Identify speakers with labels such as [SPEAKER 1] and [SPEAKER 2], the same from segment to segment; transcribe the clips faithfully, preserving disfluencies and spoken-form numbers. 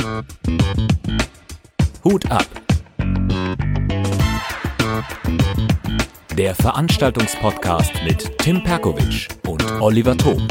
[SPEAKER 1] Hut ab. Der Veranstaltungspodcast mit Tim Perkovic und Oliver Thom.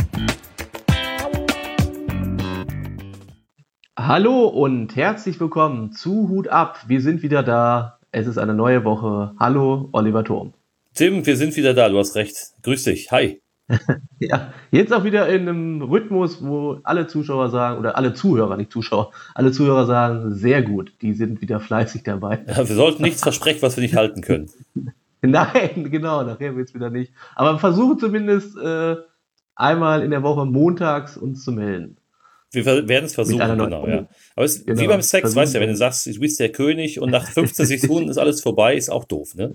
[SPEAKER 2] Hallo und herzlich willkommen zu Hut ab. Wir sind wieder da. Es ist eine neue Woche. Hallo, Oliver Thom.
[SPEAKER 3] Tim, wir sind wieder da. Du hast recht. Grüß dich. Hi.
[SPEAKER 2] Ja, jetzt auch wieder in einem Rhythmus, wo alle Zuschauer sagen, oder alle Zuhörer, nicht Zuschauer, alle Zuhörer sagen, sehr gut, die sind wieder fleißig dabei.
[SPEAKER 3] Ja, wir sollten nichts versprechen, was wir nicht halten können.
[SPEAKER 2] Nein, genau, nachher wird es wieder nicht. Aber wir versuchen zumindest äh, einmal in der Woche montags uns zu melden.
[SPEAKER 3] Wir werden es versuchen, genau, ja. Aber es ist genau, wie beim Sex, versuchen. Weißt du ja, wenn du sagst, du bist der König und nach fünfzehn Sekunden ist alles vorbei, ist auch doof, ne?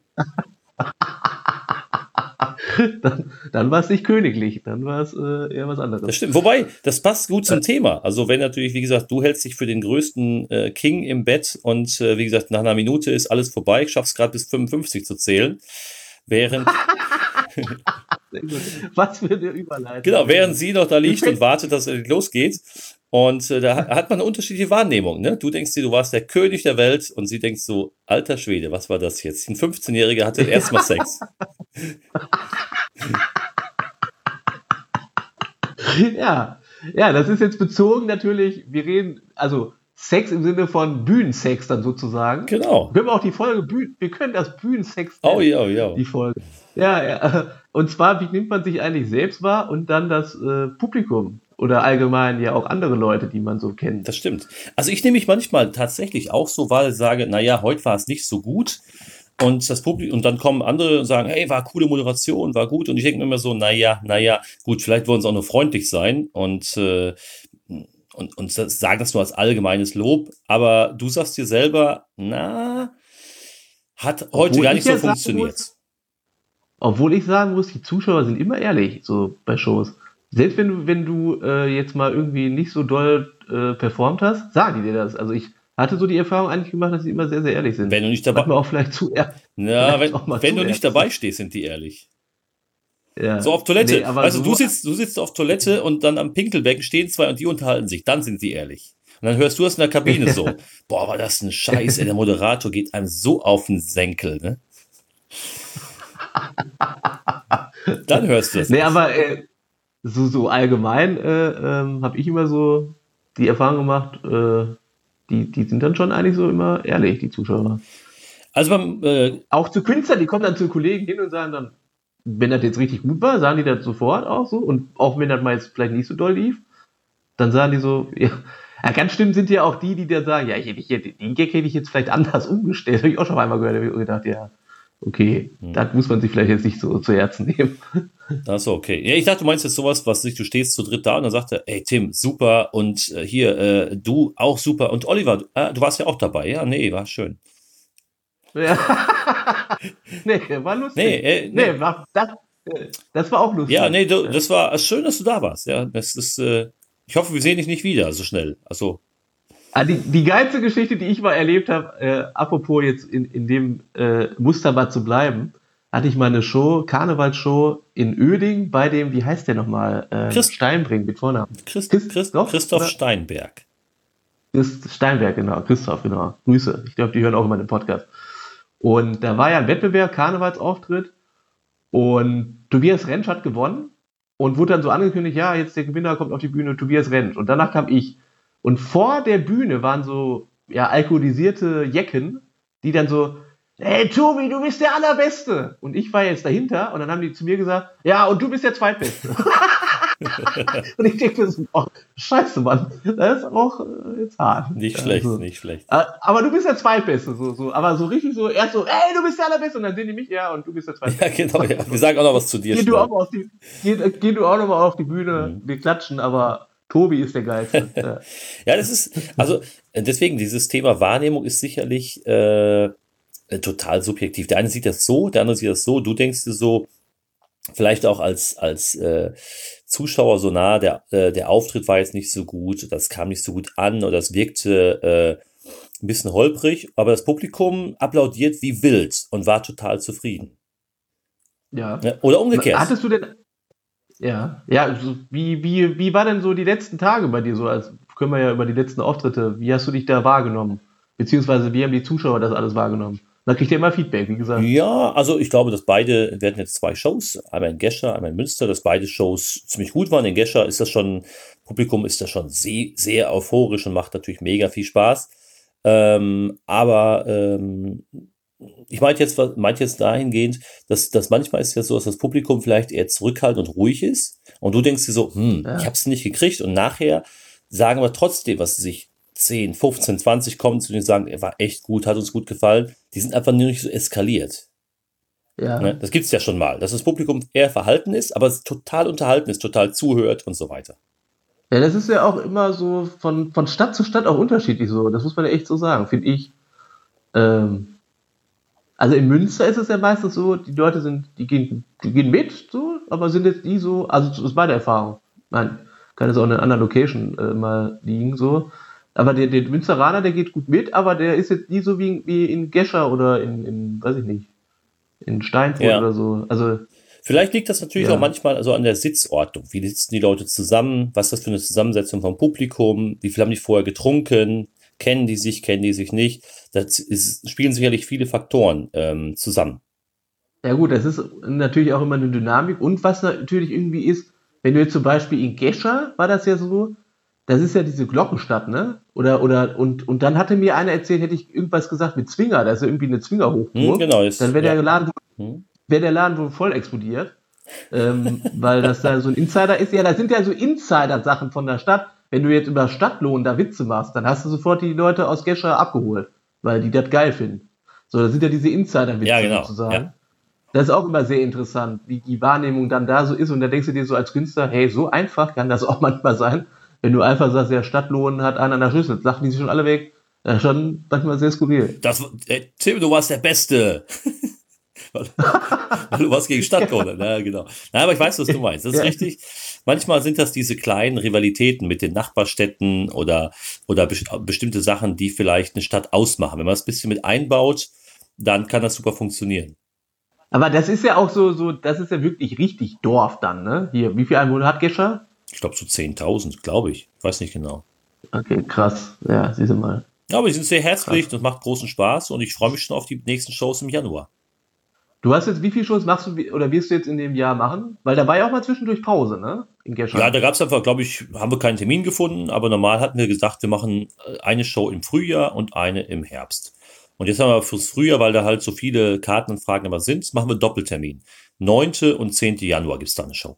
[SPEAKER 2] dann dann war es nicht königlich, dann war es äh, eher was anderes.
[SPEAKER 3] Das stimmt, wobei, das passt gut zum äh, Thema. Also wenn natürlich, wie gesagt, du hältst dich für den größten äh, King im Bett und äh, wie gesagt, nach einer Minute ist alles vorbei, ich schaff's gerade bis fünfundfünfzig zu zählen, während...
[SPEAKER 2] Was für eine Überleitung.
[SPEAKER 3] Genau, während sie noch da liegt und wartet, dass es losgeht. Und äh, da hat man eine unterschiedliche Wahrnehmung. Ne? Du denkst dir, du warst der König der Welt und sie denkt so, alter Schwede, was war das jetzt? Ein fünfzehnjähriger hatte erstmal Sex.
[SPEAKER 2] ja, ja, das ist jetzt bezogen natürlich, wir reden, also Sex im Sinne von Bühnensex dann sozusagen.
[SPEAKER 3] Genau.
[SPEAKER 2] Wir haben auch die Folge, Bühnen, wir können das Bühnensex nennen,
[SPEAKER 3] oh ja, oh ja.
[SPEAKER 2] die Folge. Ja, ja, und zwar, wie nimmt man sich eigentlich selbst wahr und dann das äh, Publikum oder allgemein ja auch andere Leute, die man so kennt.
[SPEAKER 3] Das stimmt. Also ich nehme mich manchmal tatsächlich auch so, weil ich sage, naja, heute war es nicht so gut und das Publikum, und dann kommen andere und sagen, hey, war coole Moderation, war gut und ich denke mir immer so, naja, naja, gut, vielleicht wollen sie auch nur freundlich sein und äh, und, und sagen das nur als allgemeines Lob, aber du sagst dir selber, na, hat heute
[SPEAKER 2] Obwohl
[SPEAKER 3] gar nicht so
[SPEAKER 2] Muss,
[SPEAKER 3] funktioniert.
[SPEAKER 2] obwohl ich sagen muss, die Zuschauer sind immer ehrlich, so bei Shows. Selbst wenn du, wenn du äh, jetzt mal irgendwie nicht so doll äh, performt hast, sagen die dir das. Also ich hatte so die Erfahrung eigentlich gemacht, dass sie immer sehr, sehr ehrlich sind.
[SPEAKER 3] Wenn du nicht dabei,
[SPEAKER 2] manchmal auch vielleicht zu ehrlich.
[SPEAKER 3] Ja, wenn, wenn du nicht dabei stehst, sind die ehrlich.
[SPEAKER 2] Ja.
[SPEAKER 3] So auf Toilette.
[SPEAKER 2] Nee,
[SPEAKER 3] also
[SPEAKER 2] so
[SPEAKER 3] du sitzt, du sitzt auf Toilette und dann am Pinkelbecken stehen zwei und die unterhalten sich. Dann sind die ehrlich. Und dann hörst du das in der Kabine so. Boah, war das ein Scheiß. Der Moderator geht einem so auf den Senkel, ne? Dann hörst du das.
[SPEAKER 2] Nee, aber äh, so, so allgemein äh, ähm, habe ich immer so die Erfahrung gemacht, äh, die, die sind dann schon eigentlich so immer ehrlich, die Zuschauer.
[SPEAKER 3] Also beim, äh,
[SPEAKER 2] auch zu Künstlern, die kommen dann zu Kollegen hin und sagen dann, wenn das jetzt richtig gut war, sagen die das sofort auch so. Und auch wenn das mal jetzt vielleicht nicht so doll lief, dann sagen die so, ja, ja ganz stimmt sind ja auch die, die dann sagen, ja, ich, ich, den Gag hätte ich jetzt vielleicht anders umgestellt. Habe ich auch schon einmal gehört, habe ich gedacht, ja, okay, hm. das muss man sich vielleicht jetzt nicht so zu Herzen nehmen.
[SPEAKER 3] Achso, okay. Ja, ich dachte, du meinst jetzt sowas, was nicht, du stehst zu dritt da und dann sagt er, ey Tim, super und äh, hier, äh, du auch super und Oliver, du, äh, du warst ja auch dabei, ja, nee, war schön.
[SPEAKER 2] Ja. nee, war lustig.
[SPEAKER 3] Nee, äh, nee.
[SPEAKER 2] nee war, das, das war auch lustig.
[SPEAKER 3] Ja, nee, du, das war schön, dass du da warst. Ja, das ist, äh, ich hoffe, wir sehen dich nicht wieder so schnell. Also.
[SPEAKER 2] Ah, die, die geilste Geschichte, die ich mal erlebt habe, äh, apropos jetzt in, in dem äh, Muster mal zu bleiben, hatte ich mal eine Show, Karnevalsshow in Öding bei dem, wie heißt der nochmal? Äh,
[SPEAKER 3] Christ-
[SPEAKER 2] Steinbrink mit Vornamen.
[SPEAKER 3] Christ-
[SPEAKER 2] Christ-
[SPEAKER 3] Christ-
[SPEAKER 2] Christ-
[SPEAKER 3] Christoph
[SPEAKER 2] oder?
[SPEAKER 3] Steinberg.
[SPEAKER 2] Christ- Steinberg, genau. Christoph, genau. Grüße. Ich glaube, die hören auch immer den Podcast. Und da war ja ein Wettbewerb, Karnevalsauftritt. Und Tobias Rentsch hat gewonnen und wurde dann so angekündigt, ja, jetzt der Gewinner kommt auf die Bühne, Tobias Rentsch. Und danach kam ich. Und vor der Bühne waren so ja, alkoholisierte Jecken, die dann so, hey Tobi, du bist der Allerbeste. Und ich war jetzt dahinter und dann haben die zu mir gesagt, ja, und du bist der Zweitbeste. Und ich denke mir so, oh, scheiße, Mann, das ist auch äh, jetzt hart.
[SPEAKER 3] Nicht schlecht,
[SPEAKER 2] also,
[SPEAKER 3] nicht schlecht.
[SPEAKER 2] Äh, aber du bist der Zweitbeste, so, so, aber so richtig so, erst so, ey, du bist der Allerbeste, und dann sehen die mich, ja, und du bist der Zweitbeste.
[SPEAKER 3] Ja, genau, ja. Wir sagen auch noch was zu dir.
[SPEAKER 2] Geh du auch mal auf die, geh, geh du auch noch mal auf die Bühne, mhm. wir klatschen, aber Tobi ist der Geilste. Ja.
[SPEAKER 3] Ja, das ist, also deswegen, dieses Thema Wahrnehmung ist sicherlich äh, total subjektiv. Der eine sieht das so, der andere sieht das so, du denkst dir so, vielleicht auch als als äh, Zuschauer so nah, der äh, der Auftritt war jetzt nicht so gut, das kam nicht so gut an oder es wirkte äh, ein bisschen holprig, aber das Publikum applaudiert wie wild und war total zufrieden.
[SPEAKER 2] Ja.
[SPEAKER 3] Oder umgekehrt.
[SPEAKER 2] Hattest du denn, ja, ja, wie, wie, wie war denn so die letzten Tage bei dir so als können wir ja über die letzten Auftritte, wie hast du dich da wahrgenommen? Beziehungsweise wie haben die Zuschauer das alles wahrgenommen? Da kriegt ihr immer Feedback, wie gesagt.
[SPEAKER 3] Ja, also ich glaube, dass beide, wir hatten jetzt zwei Shows, einmal in Gescher, einmal in Münster, dass beide Shows ziemlich gut waren. In Gescher ist das schon, Publikum ist das schon sehr, sehr euphorisch und macht natürlich mega viel Spaß. Ähm, aber ähm, ich meinte jetzt, meinte jetzt dahingehend, dass, dass manchmal ist es ja so, dass das Publikum vielleicht eher zurückhaltend und ruhig ist und du denkst dir so, hm,
[SPEAKER 2] Ja.
[SPEAKER 3] ich habe es nicht gekriegt und nachher sagen wir trotzdem, was sie sich zehn, fünfzehn, zwanzig kommen zu denen und sagen, er war echt gut, hat uns gut gefallen. Die sind einfach nur nicht so eskaliert.
[SPEAKER 2] Ja.
[SPEAKER 3] Ne? Das gibt's ja schon mal, dass das Publikum eher verhalten ist, aber es total unterhalten ist, total zuhört und so weiter.
[SPEAKER 2] Ja, das ist ja auch immer so von, von Stadt zu Stadt auch unterschiedlich so. Das muss man ja echt so sagen, finde ich. Ähm, also in Münster ist es ja meistens so, die Leute sind, die gehen, die gehen mit, so, aber sind jetzt nie so, also das ist meine Erfahrung. Nein, kann jetzt auch in einer anderen Location äh, mal liegen, so. Aber der, der Münsteraner, der geht gut mit, aber der ist jetzt nie so wie, wie in Gescher oder in, in, weiß ich nicht, in Steinfurt
[SPEAKER 3] Ja.
[SPEAKER 2] oder so. Also,
[SPEAKER 3] Vielleicht liegt das natürlich
[SPEAKER 2] Ja.
[SPEAKER 3] auch manchmal also an der Sitzordnung. Wie sitzen die Leute zusammen? Was ist das für eine Zusammensetzung vom Publikum? Wie viel haben die vorher getrunken? Kennen die sich, kennen die sich nicht? Das ist, spielen sicherlich viele Faktoren ähm, zusammen.
[SPEAKER 2] ja gut, das ist natürlich auch immer eine Dynamik. Und was natürlich irgendwie ist, wenn du jetzt zum Beispiel in Gescher, war das ja so, das ist ja diese Glockenstadt, ne? Oder, oder, und, und dann hatte mir einer erzählt, hätte ich irgendwas gesagt mit Zwinger, das ist ja irgendwie eine Zwingerhochburg.
[SPEAKER 3] Hm, genau, ist,
[SPEAKER 2] Dann wäre
[SPEAKER 3] ja.
[SPEAKER 2] der Laden,
[SPEAKER 3] Hm.
[SPEAKER 2] wäre der Laden wohl voll explodiert. ähm, weil das da so ein Insider ist. Ja, das sind ja so Insider-Sachen von der Stadt. Wenn du jetzt über Stadtlohn da Witze machst, dann hast du sofort die Leute aus Gescher abgeholt, weil die das geil finden. So, das sind ja diese Insider-Witze
[SPEAKER 3] Ja, genau,
[SPEAKER 2] sozusagen.
[SPEAKER 3] ja.
[SPEAKER 2] Das ist auch immer sehr interessant, wie die Wahrnehmung dann da so ist. Und da denkst du dir so als Künstler, hey, so einfach kann das auch manchmal sein. Wenn du einfach sagst, ja, Stadtlohn hat einen an der Schlüssel, sagen die sich schon alle weg. Ja, schon manchmal sehr skurril.
[SPEAKER 3] Das, äh, Tim, du warst der Beste. weil, weil du warst gegen Stadtlohn. Ja, genau. Nein, aber ich weiß, was du meinst. Das ist
[SPEAKER 2] Ja.
[SPEAKER 3] richtig. Manchmal sind das diese kleinen Rivalitäten mit den Nachbarstädten oder, oder best bestimmte Sachen, die vielleicht eine Stadt ausmachen. Wenn man es ein bisschen mit einbaut, dann kann das super funktionieren.
[SPEAKER 2] Aber das ist ja auch so, so, das ist ja wirklich richtig Dorf dann, ne? Hier, wie viel Einwohner hat Gescher?
[SPEAKER 3] Ich glaube so zehntausend, glaube ich. Ich weiß nicht genau.
[SPEAKER 2] Okay, krass. Ja, siehst du mal.
[SPEAKER 3] Ja, aber die sind sehr herzlich, das macht großen Spaß und ich freue mich schon auf die nächsten Shows im Januar.
[SPEAKER 2] Du hast jetzt, wie viele Shows machst du, oder wirst du jetzt in dem Jahr machen? Weil da war ja auch mal zwischendurch Pause, ne? In Gescher.
[SPEAKER 3] Ja, da gab es einfach, glaube ich, haben wir keinen Termin gefunden, aber normal hatten wir gesagt, wir machen eine Show im Frühjahr und eine im Herbst. Und jetzt haben wir fürs Frühjahr, weil da halt so viele Kartenanfragen immer sind, machen wir Doppeltermin. neunten und zehnten Januar gibt es da eine Show.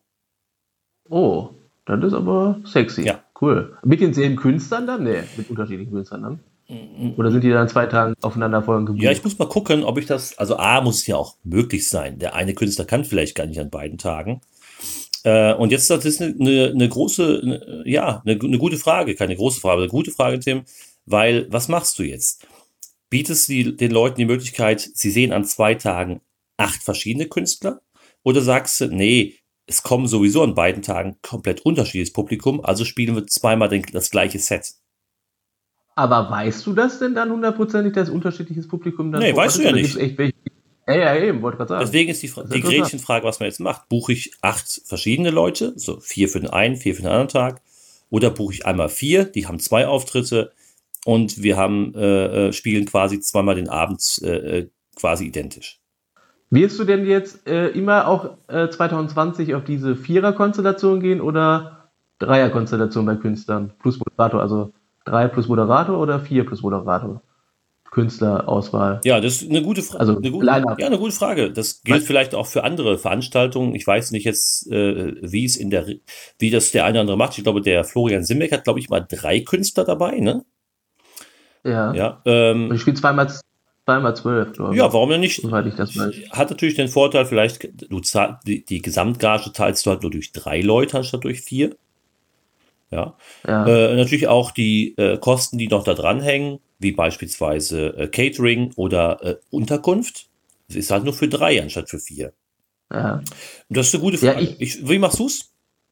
[SPEAKER 2] Oh, das ist aber sexy.
[SPEAKER 3] Ja.
[SPEAKER 2] Cool. Mit denselben Künstlern dann? Nee, mit unterschiedlichen Künstlern dann? Oder sind die dann zwei Tage aufeinander folgend gebucht?
[SPEAKER 3] Ja, ich muss mal gucken, ob ich das, also A, muss es ja auch möglich sein. Der eine Künstler kann vielleicht gar nicht an beiden Tagen. Äh, und jetzt, das ist eine, eine, eine große, eine, ja, eine, eine gute Frage, keine große Frage, aber eine gute Frage, Tim, weil, was machst du jetzt? Bietest du die, den Leuten die Möglichkeit, sie sehen an zwei Tagen acht verschiedene Künstler? Oder sagst du, nee, es kommen sowieso an beiden Tagen komplett unterschiedliches Publikum, also spielen wir zweimal den, das gleiche Set?
[SPEAKER 2] Aber weißt du das denn dann hundertprozentig, dass unterschiedliches Publikum dann
[SPEAKER 3] Nee,
[SPEAKER 2] vor Ort
[SPEAKER 3] weißt du
[SPEAKER 2] ist?
[SPEAKER 3] ja
[SPEAKER 2] Oder
[SPEAKER 3] nicht.
[SPEAKER 2] gibt's echt welche? Ja, ja, eben, wollte gerade sagen.
[SPEAKER 3] Deswegen ist die, Fra-
[SPEAKER 2] Das ist
[SPEAKER 3] die
[SPEAKER 2] interessant.
[SPEAKER 3] Gretchenfrage, was man jetzt macht. Buche ich acht verschiedene Leute, so vier für den einen, vier für den anderen Tag, oder buche ich einmal vier, die haben zwei Auftritte und wir haben äh, äh, spielen quasi zweimal den Abend äh, äh, quasi identisch.
[SPEAKER 2] Wirst du denn jetzt äh, immer auch äh, zwanzig zwanzig auf diese Vierer-Konstellation gehen oder Dreier-Konstellation bei Künstlern plus Moderator? Also drei plus Moderator oder vier plus Moderator? Künstlerauswahl.
[SPEAKER 3] Ja, das ist eine gute Frage.
[SPEAKER 2] Also,
[SPEAKER 3] eine gute,
[SPEAKER 2] Line-Up.
[SPEAKER 3] ja, eine gute Frage. Das gilt
[SPEAKER 2] Was?
[SPEAKER 3] vielleicht auch für andere Veranstaltungen. Ich weiß nicht jetzt, äh, wie es in der, wie das der eine oder andere macht. Ich glaube, der Florian Simbeck hat, glaube ich, mal drei Künstler dabei, ne?
[SPEAKER 2] Ja.
[SPEAKER 3] Ja,
[SPEAKER 2] Und
[SPEAKER 3] ähm,
[SPEAKER 2] ich spiele zweimal, zweimal zwölf, glaube ich.
[SPEAKER 3] ja, warum denn nicht?
[SPEAKER 2] Soweit ich das weiß.
[SPEAKER 3] Hat natürlich den Vorteil, vielleicht, du zahl, die, die Gesamtgage teilst du halt nur durch drei Leute anstatt durch vier. Ja.
[SPEAKER 2] Ja.
[SPEAKER 3] Äh, natürlich auch die äh, Kosten, die noch da dranhängen, wie beispielsweise äh, Catering oder äh, Unterkunft. Das ist halt nur für drei anstatt für vier.
[SPEAKER 2] ja.
[SPEAKER 3] Und das ist eine gute
[SPEAKER 2] Ja,
[SPEAKER 3] Frage.
[SPEAKER 2] ich-
[SPEAKER 3] ich, wie machst du's?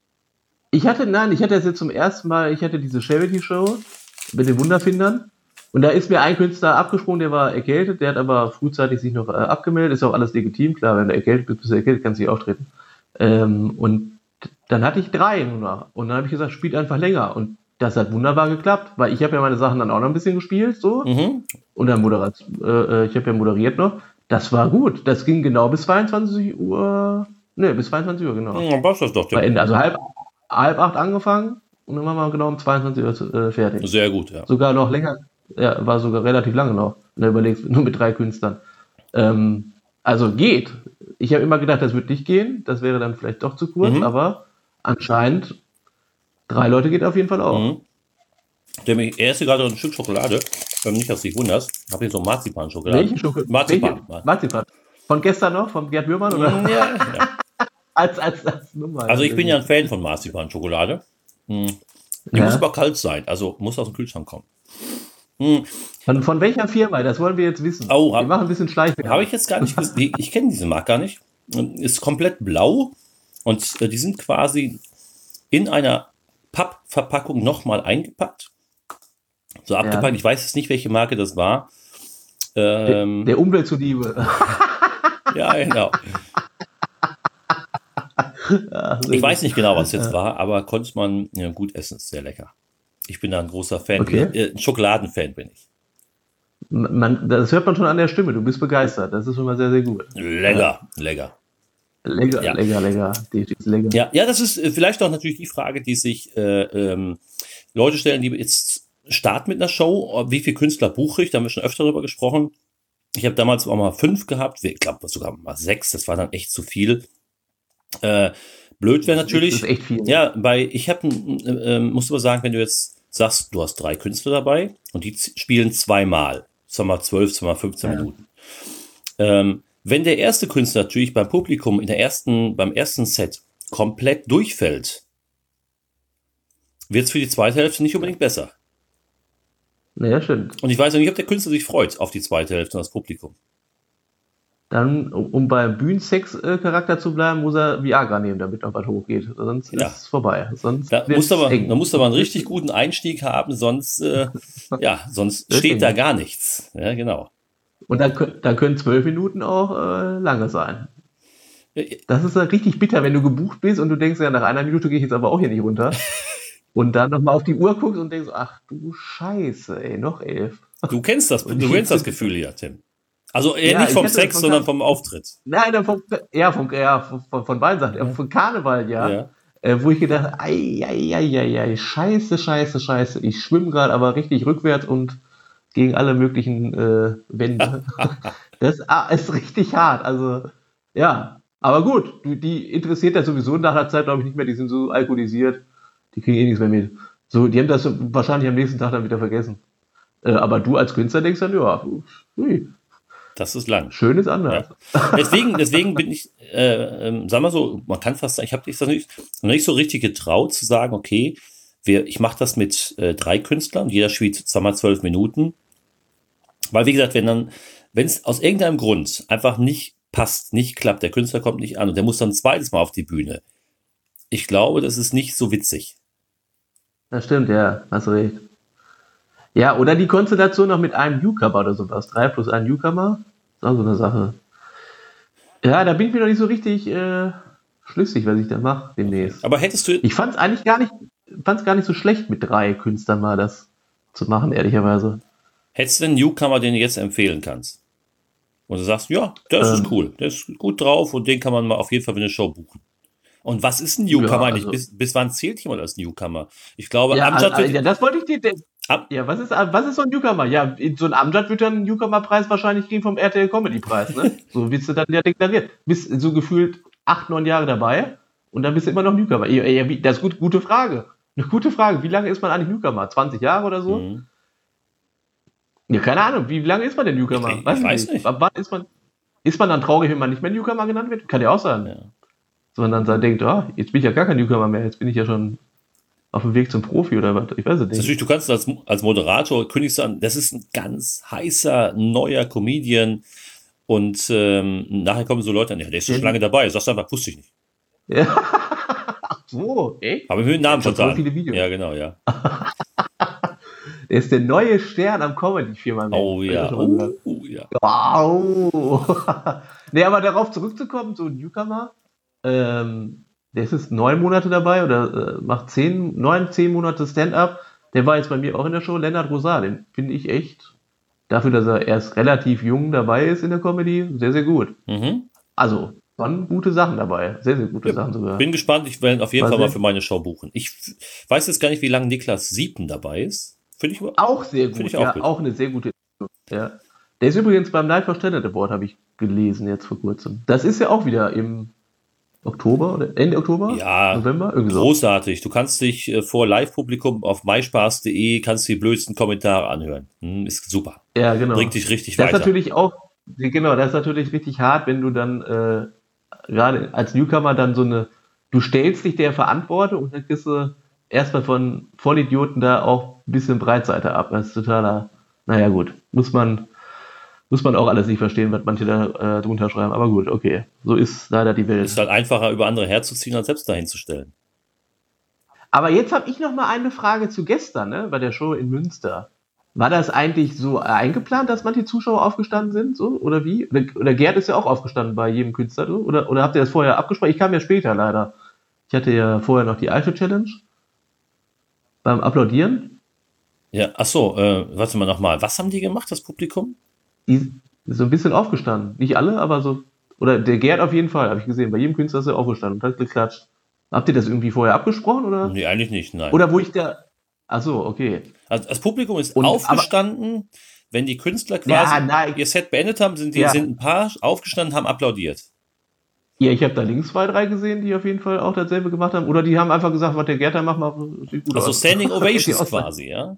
[SPEAKER 2] Ich hatte, nein, ich hatte das jetzt zum ersten Mal, ich hatte diese Charity-Show mit den Wunderfindern. Und da ist mir ein Künstler abgesprungen, der war erkältet, der hat aber frühzeitig sich noch äh, abgemeldet, ist auch alles legitim, klar, wenn du erkältet bist, bist du erkältet, kannst du nicht auftreten. Ähm, und dann hatte ich drei nur noch. Und dann habe ich gesagt, spielt einfach länger. Und das hat wunderbar geklappt, weil ich habe ja meine Sachen dann auch noch ein bisschen gespielt, so.
[SPEAKER 3] Mhm.
[SPEAKER 2] Und dann moderat, äh, ich habe ja moderiert noch. Das war gut. Das ging genau bis zweiundzwanzig Uhr. Ne, bis zweiundzwanzig Uhr, genau.
[SPEAKER 3] Ja, passt das doch.
[SPEAKER 2] Bei Ende. Also halb, halb acht angefangen und dann waren wir genau um zweiundzwanzig Uhr äh, fertig.
[SPEAKER 3] Sehr gut, ja.
[SPEAKER 2] Sogar noch länger. Ja, war sogar relativ lange noch. Und dann überlegst du, nur mit drei Künstlern. Ähm, also geht. Ich habe immer gedacht, das wird nicht gehen. Das wäre dann vielleicht doch zu kurz,
[SPEAKER 3] Mhm.
[SPEAKER 2] aber anscheinend drei Leute geht auf jeden Fall auch.
[SPEAKER 3] Mhm. Der mich, er esse gerade ein Stück Schokolade. Nicht, dass du dich wunderst. Ich habe hier so Marzipan-Schokolade.
[SPEAKER 2] Welche Schokolade?
[SPEAKER 3] Marzipan.
[SPEAKER 2] Welche? Marzipan. Von gestern noch? Von Gerd Würmann? Oder?
[SPEAKER 3] Ja, ja.
[SPEAKER 2] als, als, als Nummer.
[SPEAKER 3] Also ich bin ja ein Fan von Marzipan-Schokolade. Hm. Die
[SPEAKER 2] Ja.
[SPEAKER 3] muss aber kalt sein. Also muss aus dem Kühlschrank kommen. Hm.
[SPEAKER 2] Von, von welcher Firma? Das wollen wir jetzt wissen.
[SPEAKER 3] Oh,
[SPEAKER 2] wir
[SPEAKER 3] hab-
[SPEAKER 2] machen ein bisschen Schleichwerbung.
[SPEAKER 3] Habe ich jetzt gar nicht gesehen. Ich kenne diese Marke gar nicht. Ist komplett blau. Und äh, die sind quasi in einer Pappverpackung nochmal eingepackt. So abgepackt.
[SPEAKER 2] Ja.
[SPEAKER 3] Ich weiß jetzt nicht, welche Marke das war. Ähm,
[SPEAKER 2] Der Umwelt zuliebe.
[SPEAKER 3] ja, genau.
[SPEAKER 2] Ja,
[SPEAKER 3] Ich weiß nicht genau, was jetzt war, aber konnte man ja, gut essen. Ist sehr lecker. Ich bin da ein großer Fan.
[SPEAKER 2] Okay.
[SPEAKER 3] Äh, ein Schokoladenfan bin ich.
[SPEAKER 2] Man, das hört man schon an der Stimme. Du bist begeistert. Das ist schon mal sehr, sehr gut.
[SPEAKER 3] Lecker, lecker.
[SPEAKER 2] Lecker,
[SPEAKER 3] Ja.
[SPEAKER 2] lecker, lecker. Definitiv lecker.
[SPEAKER 3] Ja, ja, das ist äh, vielleicht auch natürlich die Frage, die sich äh, ähm, Leute stellen, die jetzt starten mit einer Show. Wie viele Künstler buche ich? Da haben wir schon öfter darüber gesprochen. Ich habe damals auch mal fünf gehabt. Ich glaube sogar mal sechs. Das war dann echt zu viel. Äh, blöd wäre natürlich.
[SPEAKER 2] Das ist echt viel.
[SPEAKER 3] Ja, bei ich habe, äh, äh, musst du aber sagen, wenn du jetzt sagst, du hast drei Künstler dabei und die z- spielen zweimal, zweimal zwölf, zweimal fünfzehn
[SPEAKER 2] Ja.
[SPEAKER 3] Minuten. Ähm, wenn der erste Künstler natürlich beim Publikum in der ersten, beim ersten Set komplett durchfällt, wird es für die zweite Hälfte nicht unbedingt besser.
[SPEAKER 2] Naja, stimmt.
[SPEAKER 3] Und ich weiß auch nicht, ob der Künstler sich freut auf die zweite Hälfte und das Publikum.
[SPEAKER 2] Dann, um, um beim Bühnensex-Charakter zu bleiben, muss er Viagra nehmen, damit noch was hochgeht. Sonst
[SPEAKER 3] Ja.
[SPEAKER 2] ist es vorbei. Sonst
[SPEAKER 3] Da
[SPEAKER 2] wird's
[SPEAKER 3] musst du aber,
[SPEAKER 2] eng.
[SPEAKER 3] da musst du aber einen richtig guten Einstieg haben, sonst, äh, ja, sonst
[SPEAKER 2] Das
[SPEAKER 3] steht
[SPEAKER 2] stimmt.
[SPEAKER 3] da gar nichts. Ja, genau.
[SPEAKER 2] Und dann, kö- dann können zwölf Minuten auch äh, lange sein.
[SPEAKER 3] Äh,
[SPEAKER 2] Das ist ja richtig bitter, wenn du gebucht bist und du denkst, ja, nach einer Minute gehe ich jetzt aber auch hier nicht runter. Und dann nochmal auf die Uhr guckst und denkst, ach du Scheiße, ey, noch elf.
[SPEAKER 3] Du kennst das,
[SPEAKER 2] Und
[SPEAKER 3] du
[SPEAKER 2] ich-
[SPEAKER 3] kennst das Gefühl ja, Tim. Also eher
[SPEAKER 2] Ja,
[SPEAKER 3] nicht
[SPEAKER 2] ich
[SPEAKER 3] vom
[SPEAKER 2] kenne das
[SPEAKER 3] Sex,
[SPEAKER 2] von
[SPEAKER 3] sondern
[SPEAKER 2] Kar-
[SPEAKER 3] vom Auftritt.
[SPEAKER 2] Nein, dann vom, ja, vom, ja, von, von, von beiden Seiten. Ja. Von Karneval, ja.
[SPEAKER 3] Ja.
[SPEAKER 2] Äh, wo ich gedacht habe, ei, ei, ei, ei, ei, scheiße, scheiße, scheiße. Ich schwimme gerade aber richtig rückwärts und gegen alle möglichen äh, Wände. Das ah, ist richtig hart. Also, ja. Aber gut, du, die interessiert das sowieso nach einer Zeit, glaube ich, nicht mehr. Die sind so alkoholisiert, die kriegen eh nichts mehr mit. So, die haben das wahrscheinlich am nächsten Tag dann wieder vergessen. Äh, aber du als Künstler denkst dann, ja, ui,
[SPEAKER 3] Das ist lang.
[SPEAKER 2] schön ist anders.
[SPEAKER 3] Ja. Deswegen, deswegen bin ich, äh, ähm, sag mal so, man kann fast sagen, ich habe das nicht, noch nicht so richtig getraut zu sagen, okay, wir, ich mache das mit äh, drei Künstlern, jeder spielt zweimal zwölf Minuten. Weil, wie gesagt, wenn dann, wenn es aus irgendeinem Grund einfach nicht passt, nicht klappt, der Künstler kommt nicht an und der muss dann ein zweites Mal auf die Bühne. Ich glaube, das ist nicht so witzig.
[SPEAKER 2] Das stimmt, ja, hast recht. Ja, oder die Konstellation noch mit einem Newcomer oder sowas. Drei plus ein Newcomer. Ist auch so eine Sache. Ja, da bin ich mir noch nicht so richtig äh, schlüssig, was ich da mache demnächst.
[SPEAKER 3] Aber hättest du,
[SPEAKER 2] Ich fand es eigentlich gar nicht, fand's gar nicht so schlecht, mit drei Künstlern mal das zu machen, ehrlicherweise.
[SPEAKER 3] hättest du einen Newcomer, den du jetzt empfehlen kannst? Und du sagst, ja, das
[SPEAKER 2] Ähm.
[SPEAKER 3] ist cool, der ist gut drauf und den kann man mal auf jeden Fall für eine Show buchen. Und was ist ein Newcomer
[SPEAKER 2] Ja,
[SPEAKER 3] eigentlich?
[SPEAKER 2] also-
[SPEAKER 3] Bis, bis wann zählt jemand als Newcomer? Ich glaube,
[SPEAKER 2] Ja,
[SPEAKER 3] Amjad
[SPEAKER 2] also,
[SPEAKER 3] wird,
[SPEAKER 2] ja, das wollte ich dir. de-
[SPEAKER 3] Am-
[SPEAKER 2] Ja, was ist, was ist so ein Newcomer? Ja, so ein Amjad wird dann einen Newcomer-Preis wahrscheinlich kriegen vom R T L Comedy-Preis, ne? So bist du dann ja deklariert. Bist so gefühlt acht, neun Jahre dabei und dann bist du immer noch Newcomer. Ja, ja, wie- das ist gut, gute Frage. Eine gute Frage. Wie lange ist man eigentlich Newcomer? zwanzig Jahre oder so?
[SPEAKER 3] Mhm.
[SPEAKER 2] Ja, keine Ahnung. Wie lange ist man denn Newcomer?
[SPEAKER 3] Ich- ich weiß nicht.
[SPEAKER 2] Ab wann ist man, ist man dann traurig, wenn man nicht mehr Newcomer genannt wird? Kann ja auch sein.
[SPEAKER 3] Ja.
[SPEAKER 2] So, man dann so denkt, ah, jetzt bin ich ja gar kein Newcomer mehr. Jetzt bin ich ja schon auf dem Weg zum Profi oder was. Ich weiß es
[SPEAKER 3] Das ist
[SPEAKER 2] nicht.
[SPEAKER 3] natürlich, du kannst als, als Moderator kündigst du an, das ist ein ganz heißer, neuer Comedian und ähm, nachher kommen so Leute an, ja, der ist schon
[SPEAKER 2] Ja.
[SPEAKER 3] lange dabei. Sagst du einfach, wusste ich nicht.
[SPEAKER 2] Ja. Ach so, echt?
[SPEAKER 3] Aber mit dem Namen
[SPEAKER 2] Ich hab
[SPEAKER 3] schon
[SPEAKER 2] so
[SPEAKER 3] sagen.
[SPEAKER 2] viele Videos.
[SPEAKER 3] Ja, genau, ja.
[SPEAKER 2] Er ist der neue Stern am Comedy-Firmament.
[SPEAKER 3] Oh ja,
[SPEAKER 2] Oh.
[SPEAKER 3] oh, ja.
[SPEAKER 2] Wow. Nee, aber darauf zurückzukommen, so ein Newcomer, ähm, der ist jetzt neun Monate dabei oder äh, macht zehn, neun, zehn Monate Stand-up. der war jetzt bei mir auch in der Show, Lennart Rosar, den finde ich echt, dafür, dass er erst relativ jung dabei ist in der Comedy, sehr, sehr gut.
[SPEAKER 3] Mhm.
[SPEAKER 2] Also, waren gute Sachen dabei, sehr, sehr gute
[SPEAKER 3] Ja,
[SPEAKER 2] Sachen sogar.
[SPEAKER 3] Bin gespannt, ich werde ihn auf jeden
[SPEAKER 2] Mal
[SPEAKER 3] Fall mal
[SPEAKER 2] sehen.
[SPEAKER 3] für meine Show buchen. Ich f- weiß jetzt gar nicht, wie lange Niklas Siepen dabei ist. Finde ich aber-
[SPEAKER 2] Auch sehr
[SPEAKER 3] Finde
[SPEAKER 2] gut,
[SPEAKER 3] ich auch
[SPEAKER 2] ja,
[SPEAKER 3] gut.
[SPEAKER 2] auch eine sehr gute ja. Der ist übrigens beim Live for Standard Award, habe ich gelesen jetzt vor kurzem. Das ist ja auch wieder im Oktober oder Ende Oktober?
[SPEAKER 3] Ja,
[SPEAKER 2] November? Irgendwie so.
[SPEAKER 3] großartig. Du kannst dich äh, vor Live-Publikum auf myspaß punkt de kannst die blödsten Kommentare anhören. Hm, ist super.
[SPEAKER 2] Ja, genau.
[SPEAKER 3] Bringt dich richtig
[SPEAKER 2] Das ist
[SPEAKER 3] weiter.
[SPEAKER 2] natürlich auch, genau, das ist natürlich richtig hart, wenn du dann äh, gerade als Newcomer dann so eine, du stellst dich der Verantwortung und dann kriegst du erstmal von Vollidioten da auch ein bisschen Breitseite ab. Das ist totaler, naja gut, muss man, muss man auch alles nicht verstehen, was manche da äh, drunter schreiben. Aber gut, okay, so ist leider die Welt.
[SPEAKER 3] Ist halt einfacher, über andere herzuziehen, als selbst dahin zu stellen.
[SPEAKER 2] Aber jetzt habe ich noch mal eine Frage zu gestern, ne, bei der Show in Münster. War das eigentlich so eingeplant, dass manche Zuschauer aufgestanden sind, so oder wie? Oder, oder Gerd ist ja auch aufgestanden bei jedem Künstler, so? Oder, oder habt ihr das vorher abgesprochen? Ich kam ja später leider. Ich hatte ja vorher noch die alte Challenge beim Applaudieren.
[SPEAKER 3] Ja, ach so, äh, warte mal nochmal. Was haben die gemacht, das Publikum?
[SPEAKER 2] Die ist so ein bisschen aufgestanden. Nicht alle, aber so. Oder der Gerd auf jeden Fall, habe ich gesehen. Bei jedem Künstler ist er aufgestanden und hat geklatscht. Habt ihr das irgendwie vorher abgesprochen? Oder,
[SPEAKER 3] Nee, eigentlich nicht, nein.
[SPEAKER 2] oder wo ich da. Ach so, okay.
[SPEAKER 3] Also das Publikum ist
[SPEAKER 2] Und-
[SPEAKER 3] aufgestanden, wenn die Künstler quasi
[SPEAKER 2] Ja, nein.
[SPEAKER 3] ihr Set beendet haben, sind, die,
[SPEAKER 2] Ja.
[SPEAKER 3] sind ein paar aufgestanden, haben applaudiert.
[SPEAKER 2] Ja, ich habe da links zwei, drei gesehen, die auf jeden Fall auch dasselbe gemacht haben. Oder die haben einfach gesagt, was der Gerd da macht, macht sieht gut
[SPEAKER 3] Also
[SPEAKER 2] aus.
[SPEAKER 3] Standing Ovations
[SPEAKER 2] Die Auswahl.
[SPEAKER 3] quasi, ja?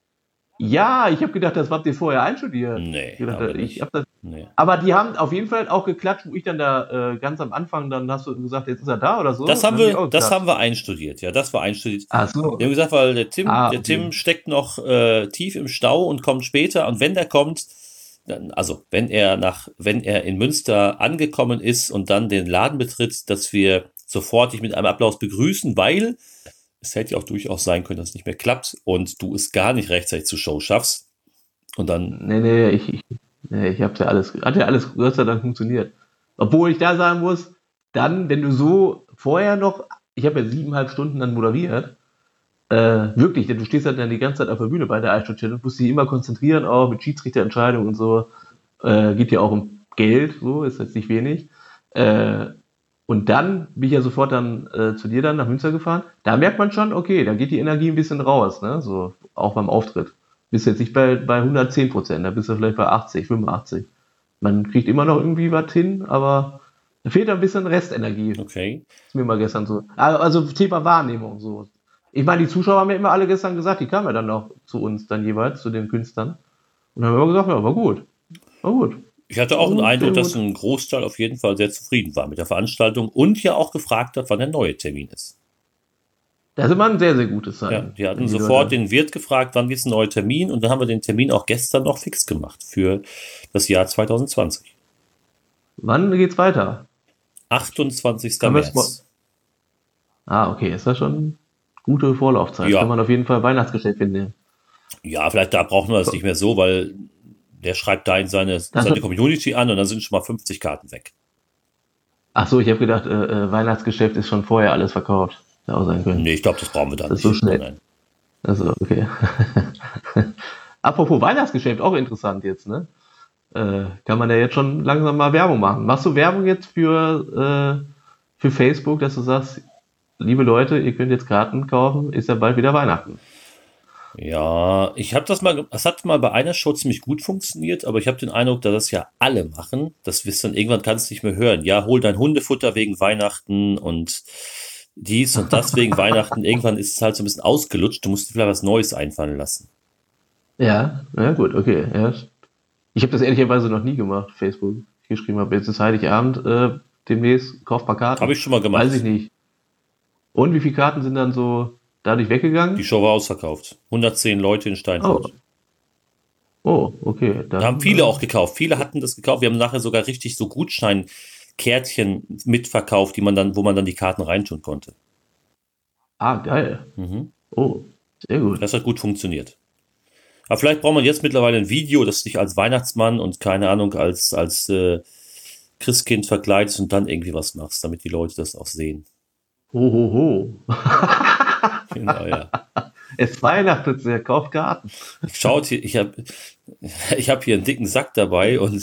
[SPEAKER 2] Ja, ich habe gedacht, das habt ihr vorher einstudiert.
[SPEAKER 3] Nee,
[SPEAKER 2] Ich gedacht,
[SPEAKER 3] aber
[SPEAKER 2] ich
[SPEAKER 3] nicht.
[SPEAKER 2] hab das,
[SPEAKER 3] Nee.
[SPEAKER 2] aber die haben auf jeden Fall auch geklatscht, wo ich dann da äh, ganz am Anfang, dann hast du gesagt, jetzt ist er da oder so.
[SPEAKER 3] Das haben
[SPEAKER 2] Dann die
[SPEAKER 3] wir,
[SPEAKER 2] auch
[SPEAKER 3] das
[SPEAKER 2] geklatscht.
[SPEAKER 3] haben wir einstudiert, ja, das war einstudiert.
[SPEAKER 2] Ach so.
[SPEAKER 3] Wir haben gesagt, weil der Tim,
[SPEAKER 2] Ah,
[SPEAKER 3] der
[SPEAKER 2] okay.
[SPEAKER 3] Tim steckt noch äh, tief im Stau und kommt später. Und wenn der kommt, dann, also wenn er nach, wenn er in Münster angekommen ist und dann den Laden betritt, dass wir sofort dich mit einem Applaus begrüßen, weil es hätte ja auch durchaus sein können, dass es nicht mehr klappt und du es gar nicht rechtzeitig zur Show schaffst. Und dann,
[SPEAKER 2] Nee, nee, ich, ich, nee, ich hab's ja alles, hat ja alles Gott sei Dank funktioniert. Obwohl ich da sagen muss, dann, wenn du so vorher noch, ich habe ja siebeneinhalb Stunden dann moderiert, äh, wirklich, denn du stehst halt dann die ganze Zeit auf der Bühne bei der Eisstock-Challenge, musst dich immer konzentrieren, auch mit Schiedsrichterentscheidungen und so, äh, geht ja auch um Geld, so, ist jetzt nicht wenig. Äh, und dann bin ich ja sofort dann äh, zu dir dann nach Münster gefahren. Da merkt man schon, okay, da geht die Energie ein bisschen raus, ne, so, auch beim Auftritt. Bist jetzt nicht bei, bei hundertzehn Prozent, da bist du vielleicht bei achtzig, fünfundachtzig. Man kriegt immer noch irgendwie was hin, aber da fehlt ein bisschen Restenergie.
[SPEAKER 3] okay.
[SPEAKER 2] Ist mir mal gestern so. Also Thema Wahrnehmung so. Ich meine, die Zuschauer haben ja immer alle gestern gesagt, die kamen ja dann auch zu uns dann jeweils, zu den Künstlern. Und haben immer gesagt, ja, war gut. War gut.
[SPEAKER 3] Ich hatte auch den
[SPEAKER 2] Oh,
[SPEAKER 3] Eindruck,
[SPEAKER 2] sehr
[SPEAKER 3] dass
[SPEAKER 2] gut.
[SPEAKER 3] ein Großteil auf jeden Fall sehr zufrieden war mit der Veranstaltung und ja auch gefragt hat, wann der neue Termin ist.
[SPEAKER 2] Das ist immer ein sehr, sehr gutes Zeichen.
[SPEAKER 3] Ja, die hatten
[SPEAKER 2] wenn die
[SPEAKER 3] sofort
[SPEAKER 2] Leute-
[SPEAKER 3] den Wirt gefragt, wann ist ein neuer Termin und dann haben wir den Termin auch gestern noch fix gemacht für das Jahr zwanzig zwanzig.
[SPEAKER 2] Wann geht's weiter?
[SPEAKER 3] achtundzwanzigster
[SPEAKER 2] Können wir es
[SPEAKER 3] März.
[SPEAKER 2] Ah, okay, ist das schon gute Vorlaufzeit.
[SPEAKER 3] Ja.
[SPEAKER 2] Kann man auf jeden Fall Weihnachtsgeschäft hinnehmen.
[SPEAKER 3] Ja, vielleicht da brauchen wir es nicht mehr so, weil der schreibt da in seine, seine
[SPEAKER 2] hat-
[SPEAKER 3] Community an und dann sind schon mal fünfzig Karten weg.
[SPEAKER 2] Ach so, ich habe gedacht, äh, äh, Weihnachtsgeschäft ist schon vorher alles verkauft. Hätte auch sein können.
[SPEAKER 3] Nee, ich glaube, das brauchen wir dann
[SPEAKER 2] Das ist
[SPEAKER 3] nicht.
[SPEAKER 2] so schnell.
[SPEAKER 3] Nein.
[SPEAKER 2] Also, okay. Apropos Weihnachtsgeschäft, auch interessant jetzt, ne? Äh, kann man ja jetzt schon langsam mal Werbung machen. Machst du Werbung jetzt für, äh, für Facebook, dass du sagst, liebe Leute, ihr könnt jetzt Karten kaufen, ist ja bald wieder Weihnachten.
[SPEAKER 3] Ja, ich habe das mal, ge- das hat mal bei einer Show ziemlich gut funktioniert, aber ich habe den Eindruck, dass das ja alle machen. Das wirst dann irgendwann kannst du nicht mehr hören. Ja, hol dein Hundefutter wegen Weihnachten und dies und das wegen Weihnachten. Irgendwann ist es halt so ein bisschen ausgelutscht. Du musst dir vielleicht was Neues einfallen lassen.
[SPEAKER 2] Ja, ja gut, okay. Ja. Ich habe das ehrlicherweise noch nie gemacht, Facebook. Ich geschrieben habe, jetzt ist Heiligabend, äh, demnächst, kauft paar Karten.
[SPEAKER 3] Habe ich schon mal gemacht.
[SPEAKER 2] Weiß ich nicht. Und wie viele Karten sind dann so dadurch weggegangen?
[SPEAKER 3] Die Show war ausverkauft. hundertzehn Leute in Steinfurt.
[SPEAKER 2] Oh. Oh, okay. Dann,
[SPEAKER 3] Da haben viele auch gekauft. Viele hatten das gekauft. Wir haben nachher sogar richtig so Gutscheinkärtchen mitverkauft, die man dann, wo man dann die Karten reintun konnte.
[SPEAKER 2] Ah, geil.
[SPEAKER 3] Mhm.
[SPEAKER 2] Oh, sehr gut.
[SPEAKER 3] Das hat gut funktioniert. Aber vielleicht braucht man jetzt mittlerweile ein Video, das dich als Weihnachtsmann und keine Ahnung, als, als äh, Christkind verkleidest und dann irgendwie was machst, damit die Leute das auch sehen.
[SPEAKER 2] Ho, ho, ho.
[SPEAKER 3] Genau, ja.
[SPEAKER 2] Es weihnachtet sehr, kauft Garten.
[SPEAKER 3] Schaut hier, ich habe ich hab hier einen dicken Sack dabei und,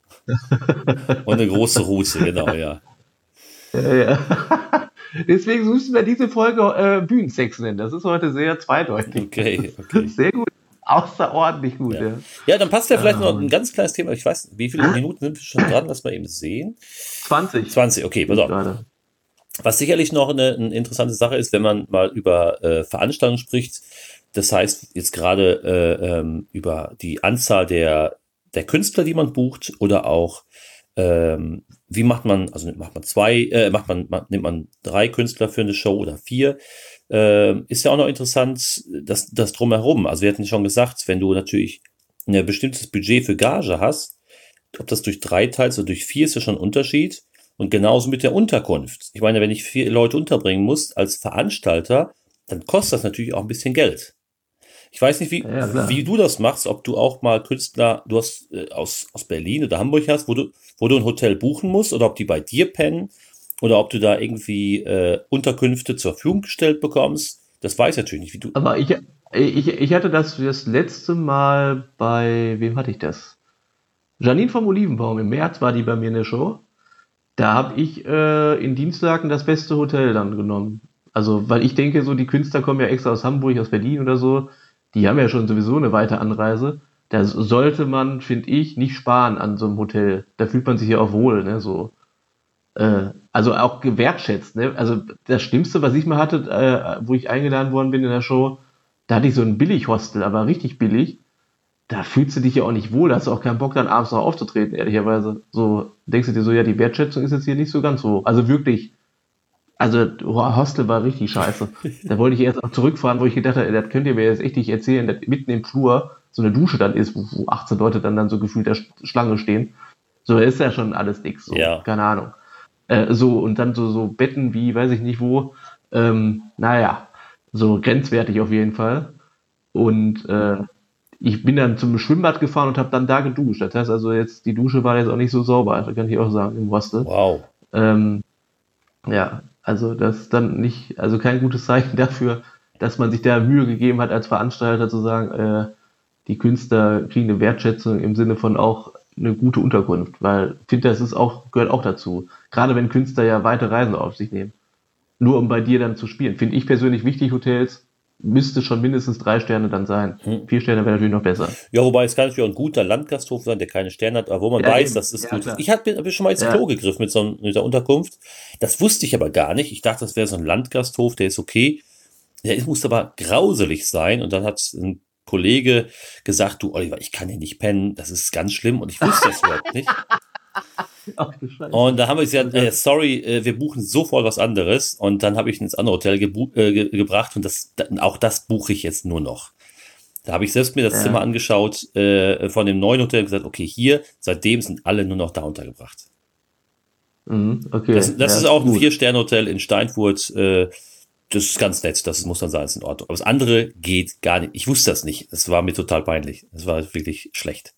[SPEAKER 3] und eine große Rute, genau, ja.
[SPEAKER 2] Ja, ja. Deswegen müssen wir diese Folge äh, Bühnensex nennen. Das ist heute sehr zweideutig.
[SPEAKER 3] Okay, okay.
[SPEAKER 2] Sehr gut. Außerordentlich gut,
[SPEAKER 3] Ja,
[SPEAKER 2] ja.
[SPEAKER 3] ja dann passt ja vielleicht
[SPEAKER 2] Ah,
[SPEAKER 3] noch ein ganz kleines Thema. Ich weiß, wie viele Minuten sind wir schon dran? Lass mal eben sehen.
[SPEAKER 2] zwanzig.
[SPEAKER 3] zwanzig, okay, pass auf.
[SPEAKER 2] Gerade.
[SPEAKER 3] Was sicherlich noch eine, eine interessante Sache ist, wenn man mal über äh, Veranstaltungen spricht, das heißt jetzt gerade äh, ähm, über die Anzahl der, der Künstler, die man bucht, oder auch ähm, wie macht man, also macht man zwei, äh, macht man, man, nimmt man drei Künstler für eine Show oder vier, äh, ist ja auch noch interessant, das, das drumherum. Also wir hatten schon gesagt, wenn du natürlich ein bestimmtes Budget für Gage hast, ob das durch drei teilst oder durch vier, ist ja schon ein Unterschied. Und genauso mit der Unterkunft. Ich meine, wenn ich vier Leute unterbringen muss als Veranstalter, dann kostet das natürlich auch ein bisschen Geld. Ich weiß nicht, wie,
[SPEAKER 2] Ja, klar.
[SPEAKER 3] wie du das machst, ob du auch mal Künstler, du hast äh, aus, aus Berlin oder Hamburg hast, wo du, wo du ein Hotel buchen musst, oder ob die bei dir pennen, oder ob du da irgendwie äh, Unterkünfte zur Verfügung gestellt bekommst. Das weiß ich natürlich nicht, wie du.
[SPEAKER 2] Aber ich, ich, ich hatte das das letzte Mal bei, wem hatte ich das? Janine vom Olivenbaum. Im März war die bei mir in der Show. Da habe ich äh, in Dienstlaken das beste Hotel dann genommen. Also, weil ich denke, so die Künstler kommen ja extra aus Hamburg, aus Berlin oder so. Die haben ja schon sowieso eine weite Anreise. Da sollte man, finde ich, nicht sparen an so einem Hotel. Da fühlt man sich ja auch wohl, ne, so. Äh, also auch gewertschätzt, ne? Also das Schlimmste, was ich mal hatte, äh, wo ich eingeladen worden bin in der Show, da hatte ich so ein Billig-Hostel, aber richtig billig. Da fühlst du dich ja auch nicht wohl, da hast du auch keinen Bock, dann abends noch aufzutreten, ehrlicherweise. So denkst du dir so, ja, die Wertschätzung ist jetzt hier nicht so ganz so. Also wirklich, also oh, Hostel war richtig scheiße. Da wollte ich erst auch zurückfahren, wo ich gedacht habe, das könnt ihr mir jetzt echt nicht erzählen, dass mitten im Flur so eine Dusche dann ist, wo, wo achtzehn Leute dann, dann so gefühlt der Schlange stehen. So ist ja schon alles nix, so,
[SPEAKER 3] Ja.
[SPEAKER 2] keine Ahnung. Äh, so, und dann so, so Betten wie, weiß ich nicht wo, ähm, naja, so grenzwertig auf jeden Fall. Und äh, ich bin dann zum Schwimmbad gefahren und habe dann da geduscht. Das heißt also jetzt, die Dusche war jetzt auch nicht so sauber, das kann ich auch sagen, im Hostel.
[SPEAKER 3] Wow.
[SPEAKER 2] Ähm, ja, also das ist dann nicht, also kein gutes Zeichen dafür, dass man sich da Mühe gegeben hat, als Veranstalter zu sagen, äh, die Künstler kriegen eine Wertschätzung im Sinne von auch eine gute Unterkunft, weil ich finde, das ist auch, gehört auch dazu. Gerade wenn Künstler ja weite Reisen auf sich nehmen. Nur um bei dir dann zu spielen. Finde ich persönlich wichtig, Hotels müsste schon mindestens drei Sterne dann sein.
[SPEAKER 3] Hm.
[SPEAKER 2] Vier Sterne wäre natürlich noch besser.
[SPEAKER 3] Ja, wobei es kann natürlich auch ein guter Landgasthof sein, der keine Sterne hat, aber wo man
[SPEAKER 2] Ja,
[SPEAKER 3] weiß,
[SPEAKER 2] eben.
[SPEAKER 3] das ist
[SPEAKER 2] Ja,
[SPEAKER 3] gut.
[SPEAKER 2] klar.
[SPEAKER 3] Ich habe hab schon mal ins
[SPEAKER 2] Ja.
[SPEAKER 3] Klo gegriffen mit so einem- mit der Unterkunft. Das wusste ich aber gar nicht. Ich dachte, das wäre so ein Landgasthof, der ist okay. Der ist- muss aber grauselig sein. Und dann hat ein Kollege gesagt, du Oliver, ich kann hier nicht pennen, das ist ganz schlimm. Und ich wusste das überhaupt nicht.
[SPEAKER 2] Ach du Scheiße.
[SPEAKER 3] Und da haben wir gesagt, äh, sorry, äh, wir buchen sofort was anderes. Und dann habe ich ihn ins andere Hotel gebu- äh, ge gebracht und das, da, auch das buche ich jetzt nur noch. Da habe ich selbst mir das
[SPEAKER 2] Ja.
[SPEAKER 3] Zimmer angeschaut äh, von dem neuen Hotel und gesagt, okay, hier, seitdem sind alle nur noch da untergebracht.
[SPEAKER 2] Mhm, okay.
[SPEAKER 3] Das, das
[SPEAKER 2] ja,
[SPEAKER 3] ist auch ein
[SPEAKER 2] gut.
[SPEAKER 3] Vier-Sterne-Hotel in Steinfurt. Äh, das ist ganz nett, das muss dann sein, ist in Ordnung. Aber das andere geht gar nicht. Ich wusste das nicht. Es war mir total peinlich. Es war wirklich schlecht.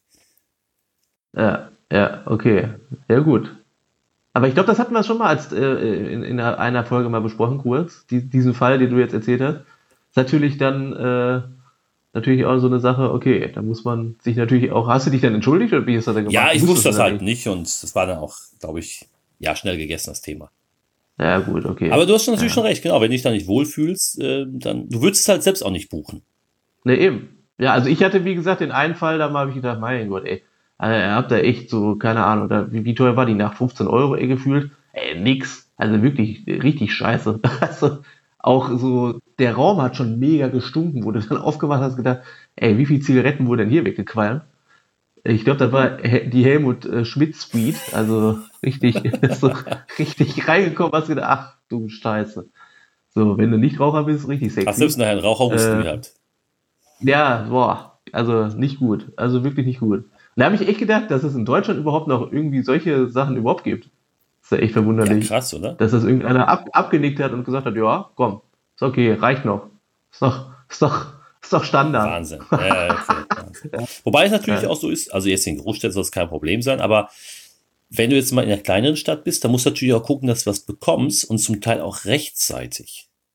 [SPEAKER 2] Ja, ja, okay. Ja, gut. Aber ich glaube, das hatten wir schon mal als, äh, in, in einer Folge mal besprochen, kurz. Die, diesen Fall, den du jetzt erzählt hast. Ist natürlich dann äh, natürlich auch so eine Sache, okay, da muss man sich natürlich auch. Hast du dich dann entschuldigt oder wie hast du das dann gemacht?
[SPEAKER 3] Ja, ich
[SPEAKER 2] Wusstest
[SPEAKER 3] wusste
[SPEAKER 2] du
[SPEAKER 3] das halt nicht und das war dann auch, glaube ich, ja, schnell gegessen, das Thema.
[SPEAKER 2] Ja, gut, okay.
[SPEAKER 3] Aber du hast schon natürlich
[SPEAKER 2] Ja.
[SPEAKER 3] schon recht, genau. Wenn du dich da nicht wohlfühlst, äh, dann, du würdest es halt selbst auch nicht buchen.
[SPEAKER 2] Ne, eben. Ja, also ich hatte, wie gesagt, den einen Fall, da habe ich gedacht, mein Gott, ey, also ihr habt da echt so, keine Ahnung, da, wie, wie teuer war die Nacht? fünfzehn Euro, ey, gefühlt? Ey, nix. Also wirklich richtig scheiße. Also auch so, der Raum hat schon mega gestunken, wo du dann aufgewacht hast, gedacht, ey, wie viele Zigaretten wurden denn hier weggequalmt? Ich glaube, das war He- die Helmut äh, Schmidt Suite, also richtig, so richtig reingekommen, hast gedacht, ach du Scheiße. So, wenn du nicht Raucher bist, richtig sexy.
[SPEAKER 3] Hast selbst nachher einen Raucherhusten
[SPEAKER 2] Äh,
[SPEAKER 3] gehabt.
[SPEAKER 2] Ja, boah, also nicht gut. Also wirklich nicht gut. Und da habe ich echt gedacht, dass es in Deutschland überhaupt noch irgendwie solche Sachen überhaupt gibt. Das ist ja echt
[SPEAKER 3] Ja,
[SPEAKER 2] verwunderlich,
[SPEAKER 3] krass, oder?
[SPEAKER 2] dass das irgendeiner ab, abgenickt hat und gesagt hat, ja, komm, ist okay, reicht noch. Ist doch, ist doch, ist doch Standard.
[SPEAKER 3] Wahnsinn. Ja, ja, okay, Wahnsinn. Wobei es natürlich
[SPEAKER 2] Ja.
[SPEAKER 3] auch so ist, also jetzt in Großstädten soll es kein Problem sein, aber wenn du jetzt mal in einer kleineren Stadt bist, dann musst du natürlich auch gucken, dass du was bekommst und zum Teil auch rechtzeitig.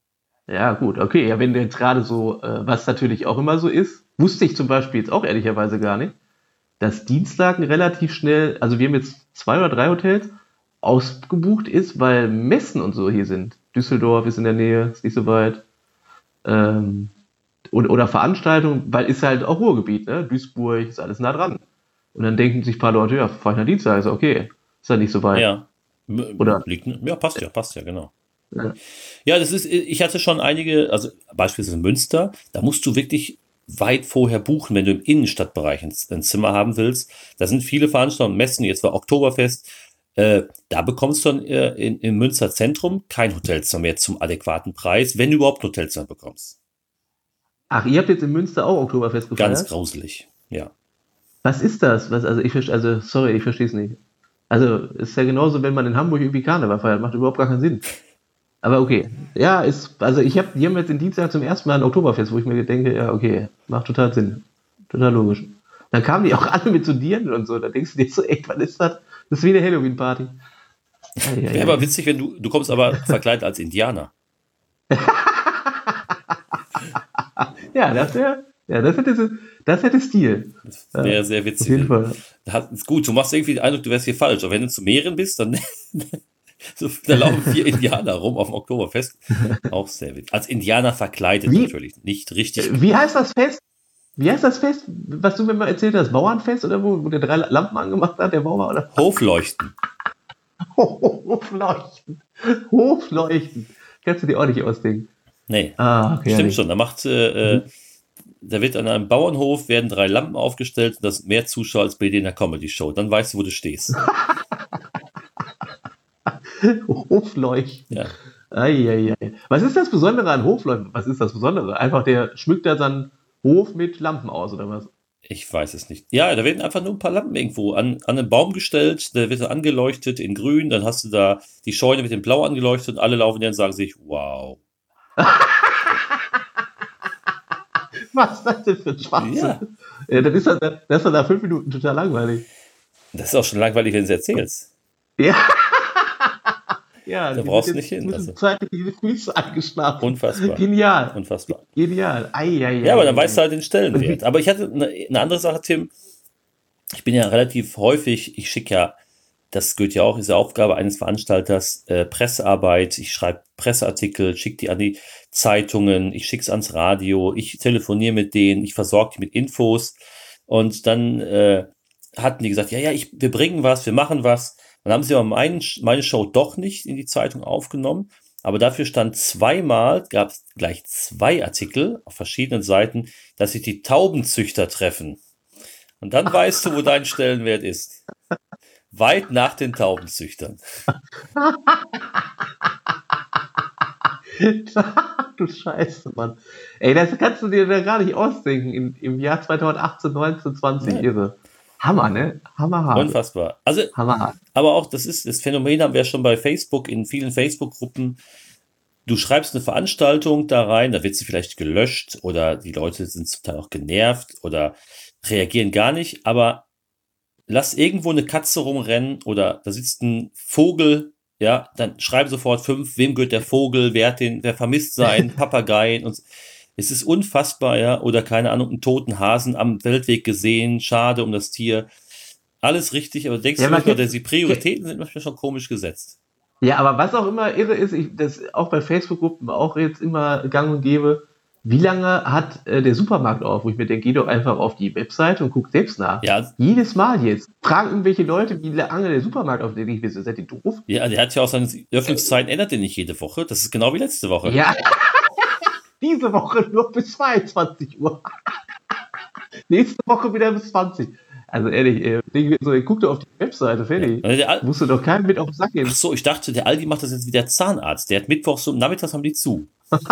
[SPEAKER 2] Ja, gut, okay. Ja, wenn du jetzt gerade so, äh, was natürlich auch immer so ist, wusste ich zum Beispiel jetzt auch ehrlicherweise gar nicht, dass Dienstlagen relativ schnell, also wir haben jetzt zwei oder drei Hotels, ausgebucht ist, weil Messen und so hier sind. Düsseldorf ist in der Nähe, ist nicht so weit. Ähm, oder, oder Veranstaltungen, weil ist halt auch Ruhrgebiet, ne? Duisburg ist alles nah dran. Und dann denken sich ein paar Leute, ja, fahr ich nach Dienstag, ist okay. Ist ja nicht so weit.
[SPEAKER 3] Ja. M-
[SPEAKER 2] Oder?
[SPEAKER 3] Liegt, ja, passt ja, passt ja, genau.
[SPEAKER 2] Ja.
[SPEAKER 3] Ja, das ist, ich hatte schon einige, also beispielsweise in Münster, da musst du wirklich weit vorher buchen, wenn du im Innenstadtbereich ein, ein Zimmer haben willst. Da sind viele Veranstaltungen, Messen, jetzt war Oktoberfest. Äh, da bekommst du dann äh, in, im Münster Zentrum kein Hotelzimmer mehr zum adäquaten Preis, wenn du überhaupt ein Hotelzimmer bekommst.
[SPEAKER 2] Ach, ihr habt jetzt in Münster auch Oktoberfest
[SPEAKER 3] Ganz
[SPEAKER 2] gefeiert?
[SPEAKER 3] grauselig, ja.
[SPEAKER 2] Was ist das? Was, also ich verstehe, also sorry, ich verstehe es nicht. Also ist ja genauso, wenn man in Hamburg irgendwie Karneval feiert, macht überhaupt gar keinen Sinn. Aber okay. Ja, ist, also ich habe, die haben jetzt in Dienstag zum ersten Mal ein Oktoberfest, wo ich mir denke, ja, okay, macht total Sinn. Total logisch. Dann kamen die auch alle mit so Dirndl und so, da denkst du dir so, ey, was ist das? Das ist wie eine Halloween-Party. Ei, ei,
[SPEAKER 3] Wäre
[SPEAKER 2] ei.
[SPEAKER 3] aber witzig, wenn du, du kommst aber verkleidet als Indianer.
[SPEAKER 2] Ja, das wäre, ja, das hätte, so- das hätte Stil.
[SPEAKER 3] Das wäre sehr
[SPEAKER 2] Auf
[SPEAKER 3] witzig.
[SPEAKER 2] jeden Fall.
[SPEAKER 3] Hat, ist gut, du machst irgendwie den Eindruck, du wärst hier falsch. Aber wenn du zu mehreren bist, dann, so, da laufen vier Indianer rum auf dem Oktoberfest. Auch sehr witzig. Als Indianer verkleidet
[SPEAKER 2] Wie-
[SPEAKER 3] natürlich. Nicht richtig.
[SPEAKER 2] Wie heißt das Fest? Wie heißt das Fest, was du mir mal erzählt hast? Bauernfest oder wo, wo der drei Lampen angemacht hat, der Bauer oder?
[SPEAKER 3] Hofleuchten.
[SPEAKER 2] Hofleuchten. Hofleuchten. Kannst du dir auch nicht ausdenken.
[SPEAKER 3] Nee,
[SPEAKER 2] Ah, okay.
[SPEAKER 3] stimmt
[SPEAKER 2] herrlich.
[SPEAKER 3] schon. Da macht, äh, äh, da wird an einem Bauernhof werden drei Lampen aufgestellt und das sind mehr Zuschauer als bei dir in der Comedy-Show. Dann weißt du, wo du stehst.
[SPEAKER 2] Hofleuchten.
[SPEAKER 3] Ja.
[SPEAKER 2] Eieiei. Was ist das Besondere an Hofleuchten? Was ist das Besondere? Einfach der schmückt da seinen Hof mit Lampen aus oder was?
[SPEAKER 3] Ich weiß es nicht. Ja, da werden einfach nur ein paar Lampen irgendwo an, an einen Baum gestellt, der wird dann angeleuchtet in grün, dann hast du da die Scheune mit dem Blau angeleuchtet und alle laufen dann und sagen sich, wow.
[SPEAKER 2] Was ist das denn für ein Schwachsinn?
[SPEAKER 3] Ja.
[SPEAKER 2] Ja, dann ist das, das ist dann nach fünf Minuten total langweilig.
[SPEAKER 3] Das ist auch schon langweilig, wenn du es erzählst.
[SPEAKER 2] Ja. Ja,
[SPEAKER 3] Da
[SPEAKER 2] die
[SPEAKER 3] brauchst
[SPEAKER 2] sind
[SPEAKER 3] du nicht hin,
[SPEAKER 2] Mit
[SPEAKER 3] also.
[SPEAKER 2] dem zeitlichen Füße eingeschlafen.
[SPEAKER 3] Unfassbar.
[SPEAKER 2] Genial.
[SPEAKER 3] Unfassbar.
[SPEAKER 2] Genial. Eieiei.
[SPEAKER 3] Ja, aber dann weißt du halt den Stellenwert. Aber ich hatte eine, eine andere Sache, Tim. Ich bin ja relativ häufig, ich schicke ja, das gehört ja auch, ist ja Aufgabe eines Veranstalters, äh, Pressearbeit. Ich schreibe Presseartikel, schicke die an die Zeitungen, ich schicke es ans Radio, ich telefoniere mit denen, ich versorge die mit Infos. Und dann äh, hatten die gesagt, ja, ja, ich, wir bringen was, wir machen was. Dann haben sie aber mein, meine Show doch nicht in die Zeitung aufgenommen. Aber dafür stand zweimal, gab es gleich zwei Artikel auf verschiedenen Seiten, dass sich die Taubenzüchter treffen. Und dann weißt du, wo dein Stellenwert ist. Weit nach den Taubenzüchtern.
[SPEAKER 2] Du Scheiße, Mann. Ey, das kannst du dir da gar nicht ausdenken. Im, im Jahr zweitausendachtzehn, neunzehn, zwanzig.
[SPEAKER 3] Nein.
[SPEAKER 2] Irre. Hammer, ne? Hammerhart.
[SPEAKER 3] Unfassbar. Also,
[SPEAKER 2] Hammerhart.
[SPEAKER 3] aber auch das ist, das Phänomen haben wir schon bei Facebook, in vielen Facebook-Gruppen. Du schreibst eine Veranstaltung da rein, da wird sie vielleicht gelöscht oder die Leute sind zum Teil auch genervt oder reagieren gar nicht, aber lass irgendwo eine Katze rumrennen oder da sitzt ein Vogel, ja, dann schreib sofort fünf, wem gehört der Vogel, wer hat den, wer vermisst seinen Papageien und es ist unfassbar, ja, oder keine Ahnung, einen toten Hasen am Feldweg gesehen, schade um das Tier. Alles richtig, aber denkst
[SPEAKER 2] Ja,
[SPEAKER 3] du
[SPEAKER 2] man
[SPEAKER 3] manchmal,
[SPEAKER 2] kennt-
[SPEAKER 3] dass die Prioritäten sind manchmal schon komisch gesetzt.
[SPEAKER 2] Ja, aber was auch immer irre ist, ich, das auch bei Facebook-Gruppen auch jetzt immer gang und gäbe, wie lange hat äh, der Supermarkt auf, wo ich mir denke, geh doch einfach auf die Webseite und guck selbst nach.
[SPEAKER 3] Ja,
[SPEAKER 2] Jedes Mal jetzt. Fragen irgendwelche Leute, wie lange der Supermarkt auf, denke ich mir, so, seid ihr doof?
[SPEAKER 3] ja, der hat ja auch seine Öffnungszeiten, ändert er nicht jede Woche. Das ist genau wie letzte Woche.
[SPEAKER 2] Ja. Diese Woche nur bis zweiundzwanzig Uhr. Nächste Woche wieder bis zwanzig. Also ehrlich, ey, denke ich mir so, ey, guck doch auf die Webseite, fertig.
[SPEAKER 3] Also der Al-
[SPEAKER 2] Musst du doch keinem mit auf den Sack gehen.
[SPEAKER 3] Ach so, ich dachte, der Aldi macht das jetzt wie der Zahnarzt. Der hat Mittwochs so, nachmittags haben die zu.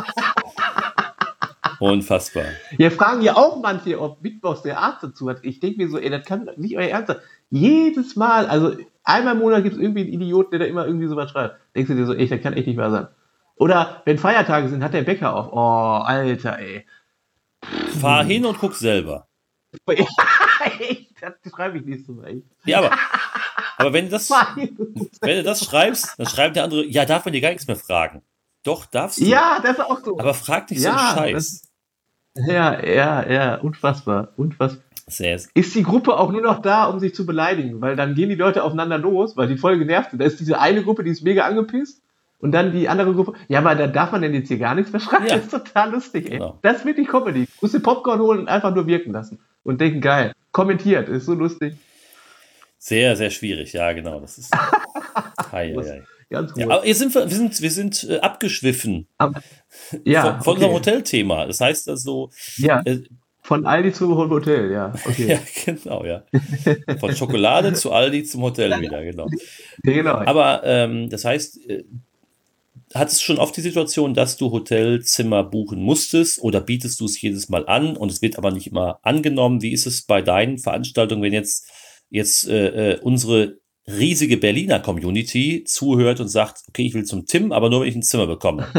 [SPEAKER 3] Unfassbar.
[SPEAKER 2] Ja, fragen ja auch manche, ob Mittwochs der Arzt dazu hat. Ich denke mir so, ey, das kann nicht euer Ernst sein. Jedes Mal, also einmal im Monat gibt es irgendwie einen Idioten, der da immer irgendwie sowas schreibt. Denkst du dir so, ey, das kann echt nicht wahr sein. Oder wenn Feiertage sind, hat der Bäcker auf. Oh, Alter, ey.
[SPEAKER 3] Fahr hin und guck selber.
[SPEAKER 2] Echt, das schreibe ich nicht so, ey.
[SPEAKER 3] Ja, aber, aber wenn, das,
[SPEAKER 2] Fahr hin und guck
[SPEAKER 3] wenn du das schreibst, dann schreibt der andere, ja, darf man dir gar nichts mehr fragen. Doch, darfst du.
[SPEAKER 2] Ja, das ist auch so.
[SPEAKER 3] Aber frag nicht
[SPEAKER 2] Ja,
[SPEAKER 3] so einen
[SPEAKER 2] das-
[SPEAKER 3] Scheiß.
[SPEAKER 2] Ja, ja, ja, unfassbar, unfassbar.
[SPEAKER 3] Sehr,
[SPEAKER 2] Ist die Gruppe auch nur noch da, um sich zu beleidigen? Weil dann gehen die Leute aufeinander los, weil die voll genervt sind. Da ist diese eine Gruppe, die ist mega angepisst. Und dann die andere Gruppe, ja, aber da darf man denn jetzt hier gar nichts verschreiben.
[SPEAKER 3] Ja.
[SPEAKER 2] Das ist total lustig, ey.
[SPEAKER 3] Genau.
[SPEAKER 2] Das ist wirklich Comedy. Du musst den Popcorn holen und einfach nur wirken lassen. Und denken, geil. Kommentiert, ist so lustig.
[SPEAKER 3] sehr, sehr schwierig. Ja, genau. Das ist. Hei, hei, hei.
[SPEAKER 2] Ganz gut.
[SPEAKER 3] Ja, aber jetzt sind wir, wir sind, wir sind äh, abgeschwiffen
[SPEAKER 2] Aber- ja,
[SPEAKER 3] von, von
[SPEAKER 2] okay.
[SPEAKER 3] unserem Hotelthema. Das heißt also,
[SPEAKER 2] Ja,
[SPEAKER 3] äh,
[SPEAKER 2] von Aldi zu Hotel, ja. Okay.
[SPEAKER 3] ja, genau, ja. Von Schokolade zu Aldi zum Hotel wieder, genau.
[SPEAKER 2] Genau.
[SPEAKER 3] Aber ähm, das heißt, äh, hattest du schon oft die Situation, dass du Hotelzimmer buchen musstest oder bietest du es jedes Mal an und es wird aber nicht immer angenommen? Wie ist es bei deinen Veranstaltungen, wenn jetzt, jetzt äh, äh, unsere riesige Berliner Community zuhört und sagt, okay, ich will zum Tim, aber nur wenn ich ein Zimmer bekomme?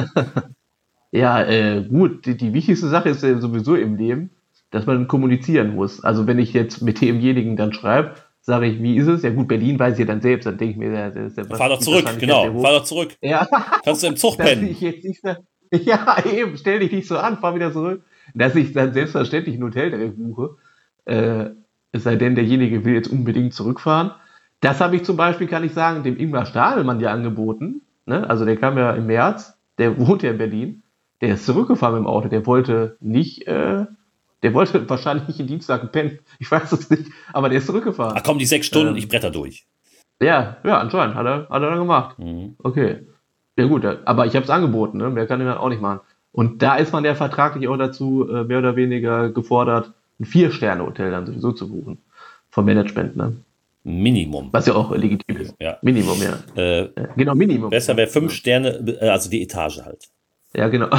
[SPEAKER 2] Ja, äh, gut, die, die wichtigste Sache ist ja sowieso im Leben, dass man kommunizieren muss. Also wenn ich jetzt mit demjenigen dann schreibe, sage ich, wie ist es? Ja gut, Berlin weiß ich ja dann selbst, dann denke ich mir, ja, das ist ja
[SPEAKER 3] Fahr doch
[SPEAKER 2] die
[SPEAKER 3] zurück,
[SPEAKER 2] Wahrscheinlichkeit
[SPEAKER 3] genau,
[SPEAKER 2] sehr hoch.
[SPEAKER 3] fahr doch zurück.
[SPEAKER 2] Ja,
[SPEAKER 3] Kannst du im Zug
[SPEAKER 2] dass
[SPEAKER 3] pennen.
[SPEAKER 2] ich jetzt nicht, sa- ja eben, stell dich nicht so an, fahr wieder zurück. Dass ich dann selbstverständlich ein Hotel direkt buche, äh, es sei denn, derjenige will jetzt unbedingt zurückfahren. Das habe ich zum Beispiel, kann ich sagen, dem Ingmar Stadelmann ja angeboten. Ne? Also der kam ja im März, der wohnt ja in Berlin. Der ist zurückgefahren mit dem Auto. Der wollte nicht, äh, der wollte wahrscheinlich nicht in Dienstag pennen. Ich weiß es nicht, aber der ist zurückgefahren.
[SPEAKER 3] Ach komm, die sechs Stunden,
[SPEAKER 2] Ähm.
[SPEAKER 3] ich bretter durch.
[SPEAKER 2] Ja, ja, anscheinend hat er, hat er dann gemacht.
[SPEAKER 3] Mhm.
[SPEAKER 2] Okay. Ja gut, aber ich habe es angeboten, ne? Mehr kann ich dann auch nicht machen. Und da ist man ja vertraglich auch dazu äh, mehr oder weniger gefordert, ein Vier-Sterne-Hotel dann sowieso zu buchen. Vom Management, ne?
[SPEAKER 3] Minimum.
[SPEAKER 2] Was ja auch äh, legitim ist.
[SPEAKER 3] Ja.
[SPEAKER 2] Minimum, ja.
[SPEAKER 3] Äh,
[SPEAKER 2] Äh, Genau, Minimum.
[SPEAKER 3] besser wäre fünf Sterne, äh, also die Etage halt.
[SPEAKER 2] Ja, genau.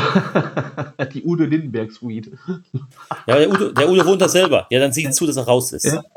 [SPEAKER 2] Die Udo Lindenberg Suite.
[SPEAKER 3] Ja, der Udo, der Udo wohnt da selber. Ja, dann sieh zu, dass er raus ist.
[SPEAKER 2] Ja.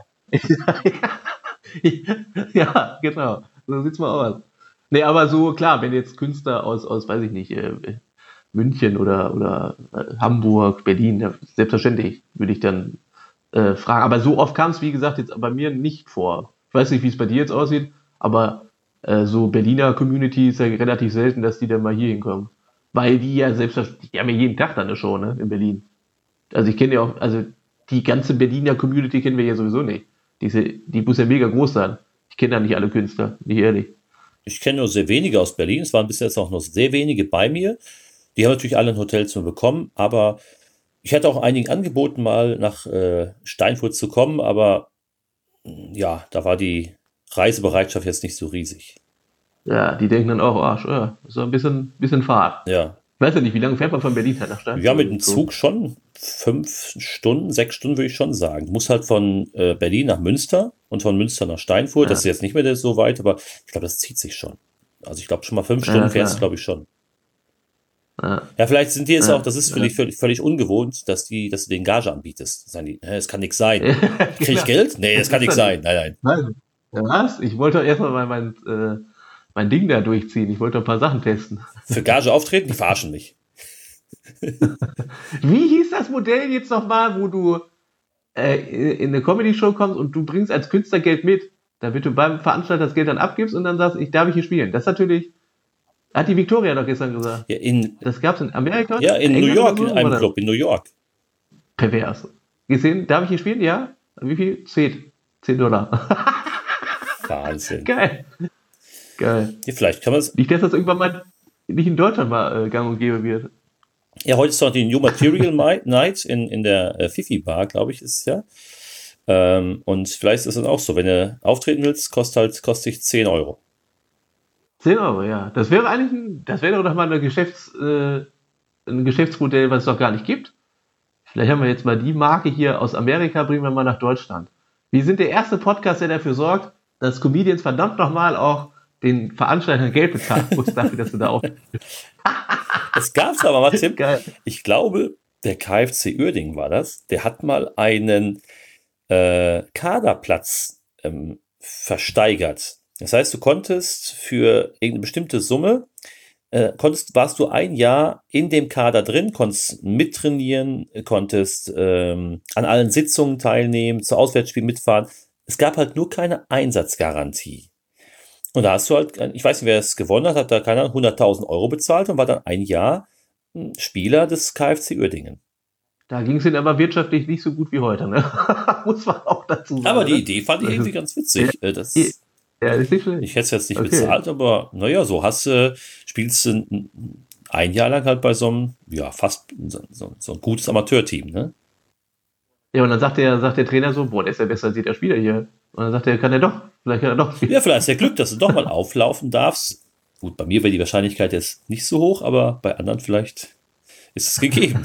[SPEAKER 2] Ja, genau. So sieht's mal aus. Nee, aber so, klar, wenn jetzt Künstler aus, aus weiß ich nicht, äh, München oder, oder äh, Hamburg, Berlin, ja, selbstverständlich würde ich dann äh, fragen. Aber so oft kam es, wie gesagt, jetzt bei mir nicht vor. Ich weiß nicht, wie es bei dir jetzt aussieht, aber äh, so Berliner Community ist ja relativ selten, dass die dann mal hier hinkommen. Weil die ja selbstverständlich, die haben ja jeden Tag dann eine Show, ne, in Berlin. Also ich kenne ja auch, also die ganze Berliner Community kennen wir ja sowieso nicht. Diese, die muss ja mega groß sein. Ich kenne da nicht alle Künstler, nicht ehrlich.
[SPEAKER 3] Ich kenne nur sehr wenige aus Berlin. Es waren bis jetzt auch noch sehr wenige bei mir. Die haben natürlich alle ein Hotelzimmer bekommen, aber ich hatte auch einigen angeboten, mal nach äh, Steinfurt zu kommen, aber mh, ja, da war die Reisebereitschaft jetzt nicht so riesig.
[SPEAKER 2] Ja, die denken dann auch, oh, ja, so ein bisschen, bisschen Fahrt.
[SPEAKER 3] Ja,
[SPEAKER 2] Ich weiß ja nicht, wie lange fährt man von Berlin halt nach Steinfurt?
[SPEAKER 3] ja, mit dem
[SPEAKER 2] So.
[SPEAKER 3] Zug schon fünf Stunden, sechs Stunden würde ich schon sagen. Du musst halt von äh, Berlin nach Münster und von Münster nach Steinfurt. Das ist jetzt nicht mehr so weit, aber ich glaube, das zieht sich schon. Also ich glaube schon mal fünf Stunden
[SPEAKER 2] Ja,
[SPEAKER 3] fährst du,
[SPEAKER 2] klar.
[SPEAKER 3] glaube ich, schon.
[SPEAKER 2] Ja.
[SPEAKER 3] Ja, vielleicht sind die jetzt
[SPEAKER 2] Ja,
[SPEAKER 3] auch, das ist
[SPEAKER 2] ja.
[SPEAKER 3] völlig, völlig, völlig ungewohnt, dass die, dass du den Gage anbietest. Sagen die, hä, das kann nichts sein.
[SPEAKER 2] Ja,
[SPEAKER 3] Krieg ich
[SPEAKER 2] genau.
[SPEAKER 3] Geld? Nee, das kann nichts sein. Nein, nein.
[SPEAKER 2] Nein. Ja, was? Ich wollte erstmal mein, mein, äh, mein Ding da durchziehen. Ich wollte ein paar Sachen testen.
[SPEAKER 3] Für Gage auftreten, die verarschen mich.
[SPEAKER 2] Wie hieß das Modell jetzt nochmal, wo du äh, in eine Comedy-Show kommst und du bringst als Künstler Geld mit, damit du beim Veranstalter das Geld dann abgibst und dann sagst, ich darf ich hier spielen. Das ist natürlich, hat die Victoria doch gestern gesagt.
[SPEAKER 3] Ja, in,
[SPEAKER 2] Das gab es in Amerika?
[SPEAKER 3] ja, in New
[SPEAKER 2] England
[SPEAKER 3] York,
[SPEAKER 2] oder so,
[SPEAKER 3] in einem
[SPEAKER 2] oder?
[SPEAKER 3] Club, in New York.
[SPEAKER 2] Pervers. Gesehen, darf ich hier spielen? Ja. Wie viel? Zehn. Zehn Dollar.
[SPEAKER 3] Wahnsinn.
[SPEAKER 2] Geil. Geil.
[SPEAKER 3] Ja, vielleicht kann man es.
[SPEAKER 2] Nicht, dass das irgendwann mal nicht in Deutschland mal äh, gang und gäbe wird.
[SPEAKER 3] Ja, heute ist doch die New Material Mi- Night in, in der äh, Fifi Bar, glaube ich, ist es ja. Ähm, und vielleicht ist es dann auch so, wenn du auftreten willst, kostet halt, kostet dich zehn Euro.
[SPEAKER 2] zehn Euro, ja. Das wäre eigentlich ein, das wäre doch mal eine Geschäfts, äh, ein Geschäftsmodell, was es doch gar nicht gibt. Vielleicht haben wir jetzt mal die Marke hier aus Amerika, bringen wir mal nach Deutschland. Wir sind der erste Podcast, der dafür sorgt, dass Comedians verdammt nochmal auch den Veranstaltern Geld bezahlen muss dafür, dass du da auch...
[SPEAKER 3] Das gab's aber mal, Tim.
[SPEAKER 2] Geil.
[SPEAKER 3] Ich glaube, der K F C Uerdingen war das. Der hat mal einen äh, Kaderplatz ähm, versteigert. Das heißt, du konntest für irgendeine bestimmte Summe, äh, konntest, warst du ein Jahr in dem Kader drin, konntest mittrainieren, konntest ähm, an allen Sitzungen teilnehmen, zu Auswärtsspielen mitfahren. Es gab halt nur keine Einsatzgarantie. Und da hast du halt, ich weiß nicht, wer es gewonnen hat, hat da keiner hunderttausend Euro bezahlt und war dann ein Jahr Spieler des KfC Uerdingen.
[SPEAKER 2] Da ging es ihnen aber wirtschaftlich nicht so gut wie heute, ne? Muss man auch dazu sagen.
[SPEAKER 3] Aber die
[SPEAKER 2] ne?
[SPEAKER 3] Idee fand ich irgendwie ganz witzig.
[SPEAKER 2] Ja,
[SPEAKER 3] das,
[SPEAKER 2] ja, ist nicht schlecht.
[SPEAKER 3] ich hätte es jetzt nicht
[SPEAKER 2] Okay.
[SPEAKER 3] bezahlt, aber naja, so hast du, spielst du ein Jahr lang halt bei so einem, ja, fast so, so, so ein gutes Amateurteam, ne?
[SPEAKER 2] Ja, und dann sagt der, sagt der Trainer so, boah, der ist ja besser als jeder Spieler hier. Und dann sagt er, kann er doch, vielleicht kann er doch spielen.
[SPEAKER 3] Ja, vielleicht ist ja Glück, dass du doch mal auflaufen darfst. Gut, bei mir wäre die Wahrscheinlichkeit jetzt nicht so hoch, aber bei anderen vielleicht ist es gegeben.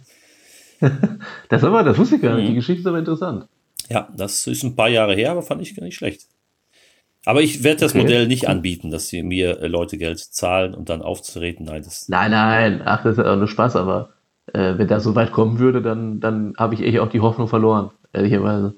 [SPEAKER 2] Das aber, das wusste ich gar nicht.
[SPEAKER 3] Mhm.
[SPEAKER 2] Die Geschichte ist aber interessant.
[SPEAKER 3] Ja, das ist ein paar Jahre her, aber fand ich gar nicht schlecht. Aber ich werde das
[SPEAKER 2] Okay.
[SPEAKER 3] Modell nicht anbieten, dass sie mir äh, Leute Geld zahlen und dann aufzutreten. Nein, das
[SPEAKER 2] Nein, nein, ach, das ist ja auch nur Spaß, aber äh, wenn das so weit kommen würde, dann, dann habe ich echt auch die Hoffnung verloren, ehrlicherweise.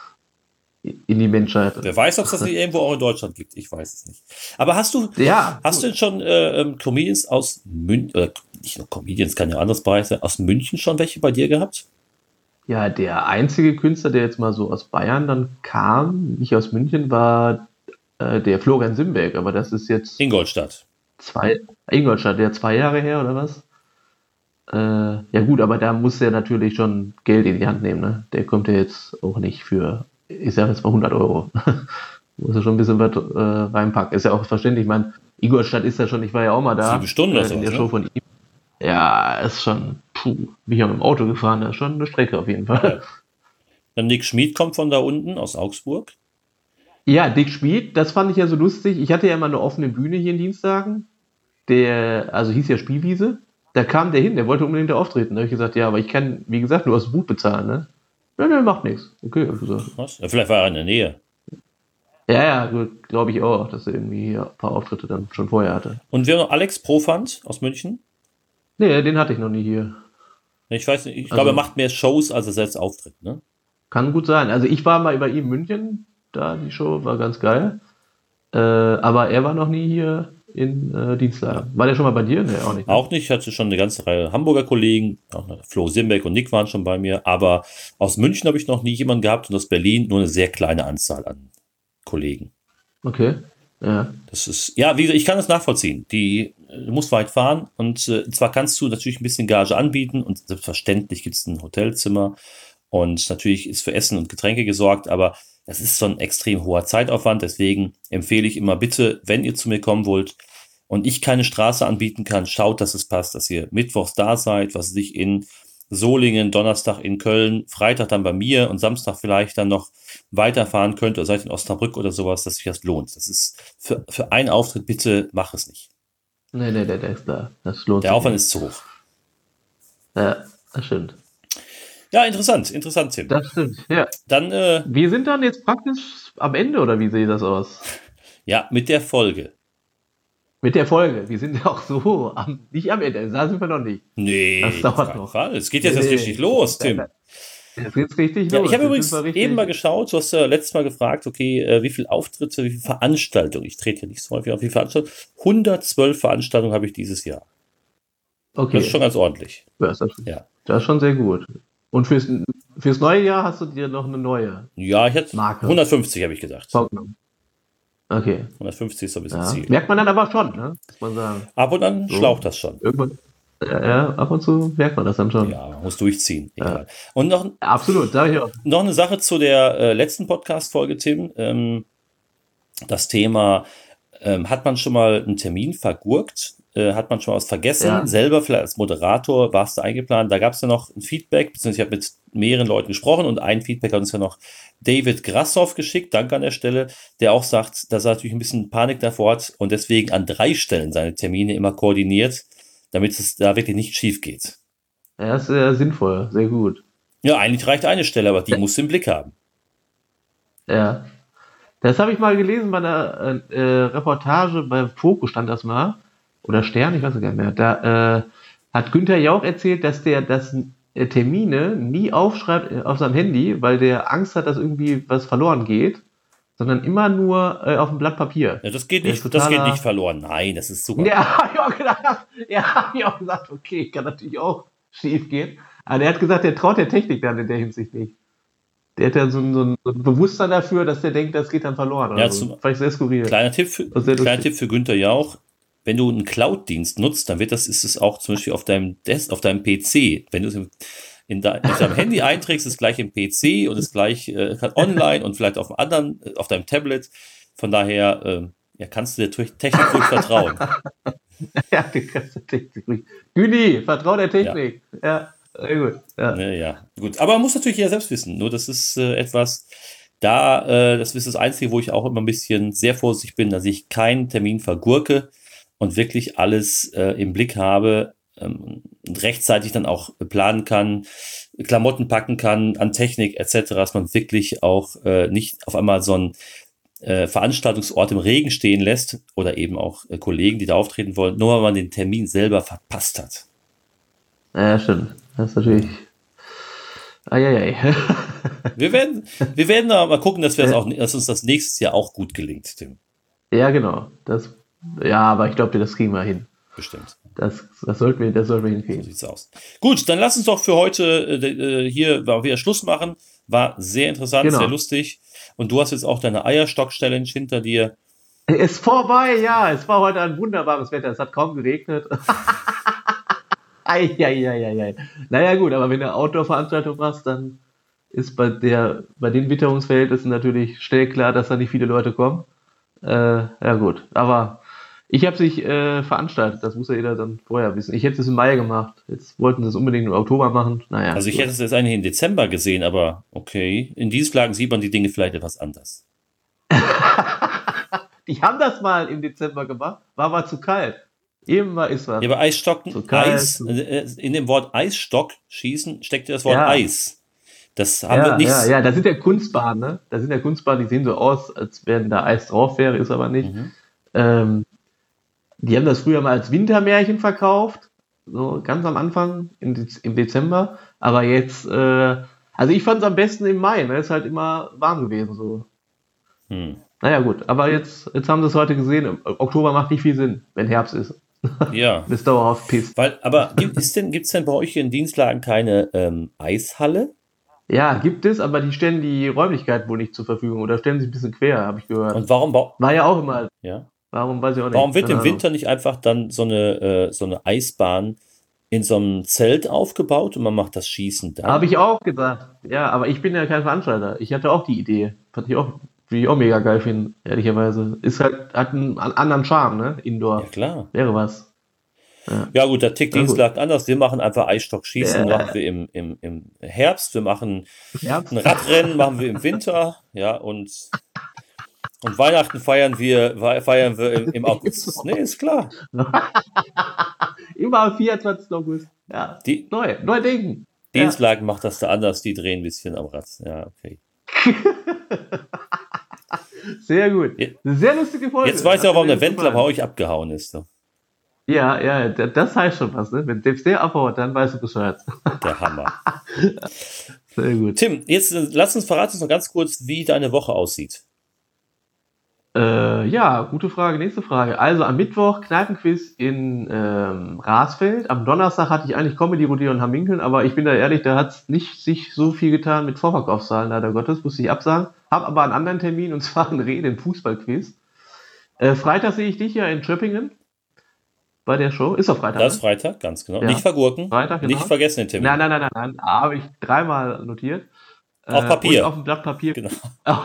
[SPEAKER 2] In die Menschheit.
[SPEAKER 3] wer weiß, ob es das nicht irgendwo auch in Deutschland gibt. Ich weiß es nicht. Aber hast du,
[SPEAKER 2] Ja,
[SPEAKER 3] hast du denn schon äh, ähm, Comedians aus München, oder nicht nur Comedians, kann ja anders Bereich sein, aus München schon welche bei dir gehabt?
[SPEAKER 2] ja, der einzige Künstler, der jetzt mal so aus Bayern dann kam, nicht aus München, war äh, der Florian Simberg, aber das ist jetzt
[SPEAKER 3] Ingolstadt.
[SPEAKER 2] zwei, Ingolstadt, der zwei Jahre her oder was? Äh, ja gut, aber da muss er natürlich schon Geld in die Hand nehmen, ne? Der kommt ja jetzt auch nicht für, ich sage jetzt mal hundert Euro. Muss er schon ein bisschen was äh, reinpacken. Ist ja auch verständlich. Ich meine, Ingolstadt ist ja schon, ich war ja auch mal da.
[SPEAKER 3] Sieben Stunden oder
[SPEAKER 2] äh, in der
[SPEAKER 3] sowas,
[SPEAKER 2] Show
[SPEAKER 3] ne?
[SPEAKER 2] von ihm. Ja, ist schon, puh, bin ich auch mit dem Auto gefahren, das ist schon eine Strecke auf jeden Fall.
[SPEAKER 3] Dann Nick Schmid kommt von da unten, aus Augsburg.
[SPEAKER 2] Ja, Dick Schmid, das fand ich ja so lustig. Ich hatte ja immer eine offene Bühne hier in Dienstlagen. Der, also hieß ja Spielwiese. Da kam der hin, der wollte unbedingt da auftreten. Da habe ich gesagt, ja, aber ich kann, wie gesagt, nur aus dem Boot bezahlen, ne? Ja, ne, macht nichts. Okay, hab ich gesagt.
[SPEAKER 3] Was? Ja, vielleicht war er in der Nähe.
[SPEAKER 2] Ja, ja, glaube ich auch, dass er irgendwie hier ein paar Auftritte dann schon vorher hatte.
[SPEAKER 3] Und wir haben noch Alex Profant aus München.
[SPEAKER 2] Nee, den hatte ich noch nie hier.
[SPEAKER 3] Ich weiß nicht, ich
[SPEAKER 2] Also-
[SPEAKER 3] glaube, er macht mehr Shows, als er selbst auftritt, ne?
[SPEAKER 2] Kann gut sein. Also ich war mal bei ihm in München, da die Show war ganz geil. Äh, aber er war noch nie hier in äh, Dienstlagen. War der schon mal bei dir? Nee, auch nicht.
[SPEAKER 3] Auch nicht, ich hatte schon eine ganze Reihe Hamburger Kollegen, auch Flo Simbeck und Nick waren schon bei mir, aber aus München habe ich noch nie jemanden gehabt und aus Berlin nur eine sehr kleine Anzahl an Kollegen.
[SPEAKER 2] Okay. Ja.
[SPEAKER 3] Das ist, ja, wie gesagt, ich kann das nachvollziehen. Die, äh, du musst weit fahren und äh, zwar kannst du natürlich ein bisschen Gage anbieten und selbstverständlich gibt es ein Hotelzimmer und natürlich ist für Essen und Getränke gesorgt, aber das ist so ein extrem hoher Zeitaufwand, deswegen empfehle ich immer bitte, wenn ihr zu mir kommen wollt und ich keine Straße anbieten kann, schaut, dass es passt, dass ihr mittwochs da seid, was sich in Solingen, Donnerstag in Köln, Freitag dann bei mir und Samstag vielleicht dann noch weiterfahren könnt oder seid in Osnabrück oder sowas, dass sich das lohnt. Das ist für, für einen Auftritt, bitte mach es nicht.
[SPEAKER 2] Nee, nee, der, der ist da. Das lohnt
[SPEAKER 3] Der
[SPEAKER 2] sich
[SPEAKER 3] Aufwand
[SPEAKER 2] nicht.
[SPEAKER 3] ist zu hoch.
[SPEAKER 2] Ja, das stimmt.
[SPEAKER 3] Ja, interessant, interessant, Tim.
[SPEAKER 2] Das stimmt, ja.
[SPEAKER 3] Dann, äh,
[SPEAKER 2] Wir sind dann jetzt praktisch am Ende, oder wie sieht das aus?
[SPEAKER 3] ja, mit der Folge.
[SPEAKER 2] Mit der Folge. Wir sind ja auch so am, nicht am Ende, da sind wir noch nicht.
[SPEAKER 3] Nee,
[SPEAKER 2] Das dauert
[SPEAKER 3] auf keinen
[SPEAKER 2] noch.
[SPEAKER 3] Fall. Es geht jetzt
[SPEAKER 2] Nee,
[SPEAKER 3] erst
[SPEAKER 2] nee.
[SPEAKER 3] richtig los, Tim.
[SPEAKER 2] Jetzt geht's richtig
[SPEAKER 3] Ja,
[SPEAKER 2] los.
[SPEAKER 3] ich habe
[SPEAKER 2] Jetzt
[SPEAKER 3] übrigens
[SPEAKER 2] sind wir richtig-
[SPEAKER 3] eben mal geschaut, du hast ja letztes Mal gefragt, okay, äh, wie viele Auftritte, wie viele Veranstaltungen, ich trete ja nicht so häufig auf, wie viele Veranstaltungen, hundertzwölf Veranstaltungen habe ich dieses Jahr.
[SPEAKER 2] Okay,
[SPEAKER 3] Das ist schon ganz ordentlich.
[SPEAKER 2] das, ist,
[SPEAKER 3] Ja.
[SPEAKER 2] das ist schon sehr gut. Und fürs, fürs neue Jahr hast du dir noch eine neue
[SPEAKER 3] Ja, ich hätte
[SPEAKER 2] Marke.
[SPEAKER 3] hundertfünfzig habe ich gesagt.
[SPEAKER 2] vorgenommen. Okay.
[SPEAKER 3] hundertfünfzig ist so ein bisschen
[SPEAKER 2] Ja.
[SPEAKER 3] Ziel.
[SPEAKER 2] Merkt man dann aber schon, ne? Muss man sagen.
[SPEAKER 3] Ab und an
[SPEAKER 2] So.
[SPEAKER 3] schlaucht das schon.
[SPEAKER 2] Irgendwann, ja, ja, ab und zu merkt man das dann schon.
[SPEAKER 3] Ja, man muss durchziehen. Egal. Und noch,
[SPEAKER 2] Absolut, sag ich auch.
[SPEAKER 3] noch eine Sache zu der äh, letzten Podcast-Folge, Tim. Ähm, das Thema, ähm, hat man schon mal einen Termin vergurkt? Äh, hat man schon mal was vergessen?
[SPEAKER 2] Ja.
[SPEAKER 3] Selber vielleicht als Moderator warst du eingeplant? Da gab es ja noch ein Feedback, beziehungsweise ich habe mit mehreren Leuten gesprochen und ein Feedback hat uns ja noch David Grassoff geschickt, danke an der Stelle, der auch sagt, dass er natürlich ein bisschen Panik davor hat und deswegen an drei Stellen seine Termine immer koordiniert, damit es da wirklich nicht schief geht.
[SPEAKER 2] Ja, ist sehr sinnvoll, sehr gut.
[SPEAKER 3] Ja, eigentlich reicht eine Stelle, aber die musst du im Blick haben.
[SPEAKER 2] Ja. Das habe ich mal gelesen bei einer äh, äh, Reportage, bei Fokus stand das mal. Oder Stern, ich weiß es gar nicht mehr. Da äh, hat Günther Jauch erzählt, dass der das äh, Termine nie aufschreibt äh, auf seinem Handy, weil der Angst hat, dass irgendwie was verloren geht, sondern immer nur äh, auf dem Blatt Papier.
[SPEAKER 3] Ja, das geht
[SPEAKER 2] Der
[SPEAKER 3] nicht,
[SPEAKER 2] ist
[SPEAKER 3] das geht
[SPEAKER 2] totaler-
[SPEAKER 3] nicht verloren. Nein, das ist super.
[SPEAKER 2] Ja, hab ich auch gedacht. Ja, hab ich auch gesagt, okay, kann natürlich auch schief gehen. Aber der hat gesagt, der traut der Technik dann in der Hinsicht nicht. Der hat ja so ein, so ein Bewusstsein dafür, dass der denkt, das geht dann verloren.
[SPEAKER 3] Ja,
[SPEAKER 2] Oder so.
[SPEAKER 3] zum,
[SPEAKER 2] Fand ich sehr skurril.
[SPEAKER 3] kleiner Tipp für, kleiner Tipp für Günther Jauch. Wenn du einen Cloud-Dienst nutzt, dann wird das, ist es auch zum Beispiel auf deinem Desk, auf deinem P C. Wenn du es in de, auf deinem Handy einträgst, ist es gleich im P C und ist gleich äh, online und vielleicht auf dem anderen, auf deinem Tablet. Von daher äh, ja, kannst du der Technik ruhig vertrauen.
[SPEAKER 2] Ja, die ganze Technik. Güni, vertrau der Technik. Ja, ja sehr gut. Ja.
[SPEAKER 3] Ja, ja, gut. Aber man muss natürlich jeder selbst wissen. Nur das ist äh, etwas, da, äh, das ist das Einzige, wo ich auch immer ein bisschen sehr vorsichtig bin, dass ich keinen Termin vergurke und wirklich alles äh, im Blick habe ähm, und rechtzeitig dann auch planen kann, Klamotten packen kann, an Technik et cetera, dass man wirklich auch äh, nicht auf einmal so einen äh, Veranstaltungsort im Regen stehen lässt oder eben auch äh, Kollegen, die da auftreten wollen, nur weil man den Termin selber verpasst hat.
[SPEAKER 2] Ja, stimmt. Das ist natürlich... Eieiei.
[SPEAKER 3] Wir werden, wir werden aber mal gucken, dass, wir das auch, dass uns das nächstes Jahr auch gut gelingt, Tim.
[SPEAKER 2] Ja, genau. Das, ja, aber ich glaube, das kriegen wir hin.
[SPEAKER 3] Bestimmt.
[SPEAKER 2] Das, das, sollten wir, das sollten wir
[SPEAKER 3] So
[SPEAKER 2] hinkriegen.
[SPEAKER 3] sieht's aus. Gut, dann lass uns doch für heute äh, hier wieder Schluss machen. War sehr interessant,
[SPEAKER 2] Genau.
[SPEAKER 3] sehr lustig. Und du hast jetzt auch deine Eierstock-Challenge hinter dir.
[SPEAKER 2] Ist vorbei, ja. Es war heute ein wunderbares Wetter. Es hat kaum geregnet. Eieieiei. Naja, gut, aber wenn du eine Outdoor-Veranstaltung machst, dann ist bei der, bei den Witterungsverhältnissen natürlich schnell klar, dass da nicht viele Leute kommen. Äh, ja, gut. Aber ich habe sich äh, veranstaltet. Das muss ja jeder dann vorher wissen. Ich hätte es im Mai gemacht. Jetzt wollten sie es unbedingt im Oktober machen. Naja.
[SPEAKER 3] Also ich
[SPEAKER 2] gut.
[SPEAKER 3] hätte es jetzt eigentlich im Dezember gesehen, aber okay. In Dienstlagen sieht man die Dinge vielleicht etwas anders.
[SPEAKER 2] Die haben das mal im Dezember gemacht. War aber zu kalt. Immer ist was.
[SPEAKER 3] Ja, bei Eisstocken,
[SPEAKER 2] So kalt.
[SPEAKER 3] Eis, äh, in dem Wort Eisstock schießen steckt ja das Wort
[SPEAKER 2] Ja.
[SPEAKER 3] Eis. Das haben
[SPEAKER 2] Ja,
[SPEAKER 3] wir nicht.
[SPEAKER 2] ja, ja, da sind ja Kunstbahnen, ne? Da sind ja Kunstbahnen, die sehen so aus, als wenn da Eis drauf wäre, ist aber nicht.
[SPEAKER 3] Mhm.
[SPEAKER 2] Ähm, die haben das früher mal als Wintermärchen verkauft, so ganz am Anfang im, Dez- im Dezember. Aber jetzt, äh, also ich fand es am besten im Mai, ne? Ist halt immer warm gewesen, so.
[SPEAKER 3] Hm.
[SPEAKER 2] Naja, gut, aber jetzt, jetzt haben sie es heute gesehen. Oktober macht nicht viel Sinn, wenn Herbst ist.
[SPEAKER 3] Ja.
[SPEAKER 2] Bis dauerhaft pisst.
[SPEAKER 3] Weil, aber gibt es denn, gibt's denn bei euch hier in Dienstlagen keine ähm, Eishalle?
[SPEAKER 2] Ja, gibt es, aber die stellen die Räumlichkeit wohl nicht zur Verfügung oder stellen sich ein bisschen quer, habe ich gehört.
[SPEAKER 3] Und warum, bau-
[SPEAKER 2] War ja auch immer,
[SPEAKER 3] ja?
[SPEAKER 2] warum weiß ich auch nicht.
[SPEAKER 3] warum wird
[SPEAKER 2] Keine
[SPEAKER 3] im
[SPEAKER 2] Ahnung.
[SPEAKER 3] Winter nicht einfach dann so eine, äh, so eine Eisbahn in so einem Zelt aufgebaut und man macht das Schießen da?
[SPEAKER 2] Habe ich auch gesagt. Ja, aber ich bin ja kein Veranstalter. Ich hatte auch die Idee. Fand ich auch, würde ich auch mega geil finden, ehrlicherweise. Ist halt, hat einen an- anderen Charme, ne? Indoor.
[SPEAKER 3] Ja, klar.
[SPEAKER 2] Wäre was.
[SPEAKER 3] Ja gut, der tickt
[SPEAKER 2] Ja, gut.
[SPEAKER 3] Dienstlagen anders. Wir machen einfach Eisstock-Schießen,
[SPEAKER 2] Ja.
[SPEAKER 3] machen wir im, im, im Herbst. Wir machen
[SPEAKER 2] Herbst.
[SPEAKER 3] ein Radrennen, machen wir im Winter. Ja, und, und Weihnachten feiern wir, feiern wir im, im August. Nee, ist klar.
[SPEAKER 2] Immer am vierundzwanzigsten August. Ja.
[SPEAKER 3] Die
[SPEAKER 2] Neu. Neu denken. Ja.
[SPEAKER 3] Dienstlagen macht das da anders. Die drehen ein bisschen am Rad. Ja, okay.
[SPEAKER 2] Sehr gut.
[SPEAKER 3] Ja.
[SPEAKER 2] Eine sehr lustige Folge.
[SPEAKER 3] Jetzt weiß ich auch, warum der
[SPEAKER 2] Hat mir
[SPEAKER 3] Wendler bei
[SPEAKER 2] gefallen.
[SPEAKER 3] euch abgehauen ist. Ne?
[SPEAKER 2] Ja, ja, d- das heißt schon was, ne? Wenn selbst der abhaut, dann weißt du Bescheid.
[SPEAKER 3] Der Hammer.
[SPEAKER 2] Sehr gut.
[SPEAKER 3] Tim, jetzt äh, lass uns verraten uns noch ganz kurz, wie deine Woche aussieht.
[SPEAKER 2] Äh, ja, gute Frage. Nächste Frage. Also am Mittwoch Kneipenquiz in ähm, Rasfeld. Am Donnerstag hatte ich eigentlich Comedy Rodeo in Hamminkeln, aber ich bin da ehrlich, da hat es nicht sich so viel getan mit Vorverkaufszahlen, leider Gottes, musste ich absagen. Hab aber einen anderen Termin, und zwar ein Reh, den Fußballquiz. Äh, Freitag sehe ich dich ja in Tröppingen bei der Show. Ist doch Freitag,
[SPEAKER 3] Das ist
[SPEAKER 2] ne?
[SPEAKER 3] Freitag, ganz genau.
[SPEAKER 2] Ja.
[SPEAKER 3] Nicht vergurken,
[SPEAKER 2] Freitag, genau.
[SPEAKER 3] nicht vergessen den Termin.
[SPEAKER 2] Nein, nein, nein, nein, nein. Habe ich dreimal notiert.
[SPEAKER 3] Auf
[SPEAKER 2] Äh,
[SPEAKER 3] Papier.
[SPEAKER 2] Und auf dem Blatt Papier.
[SPEAKER 3] Genau.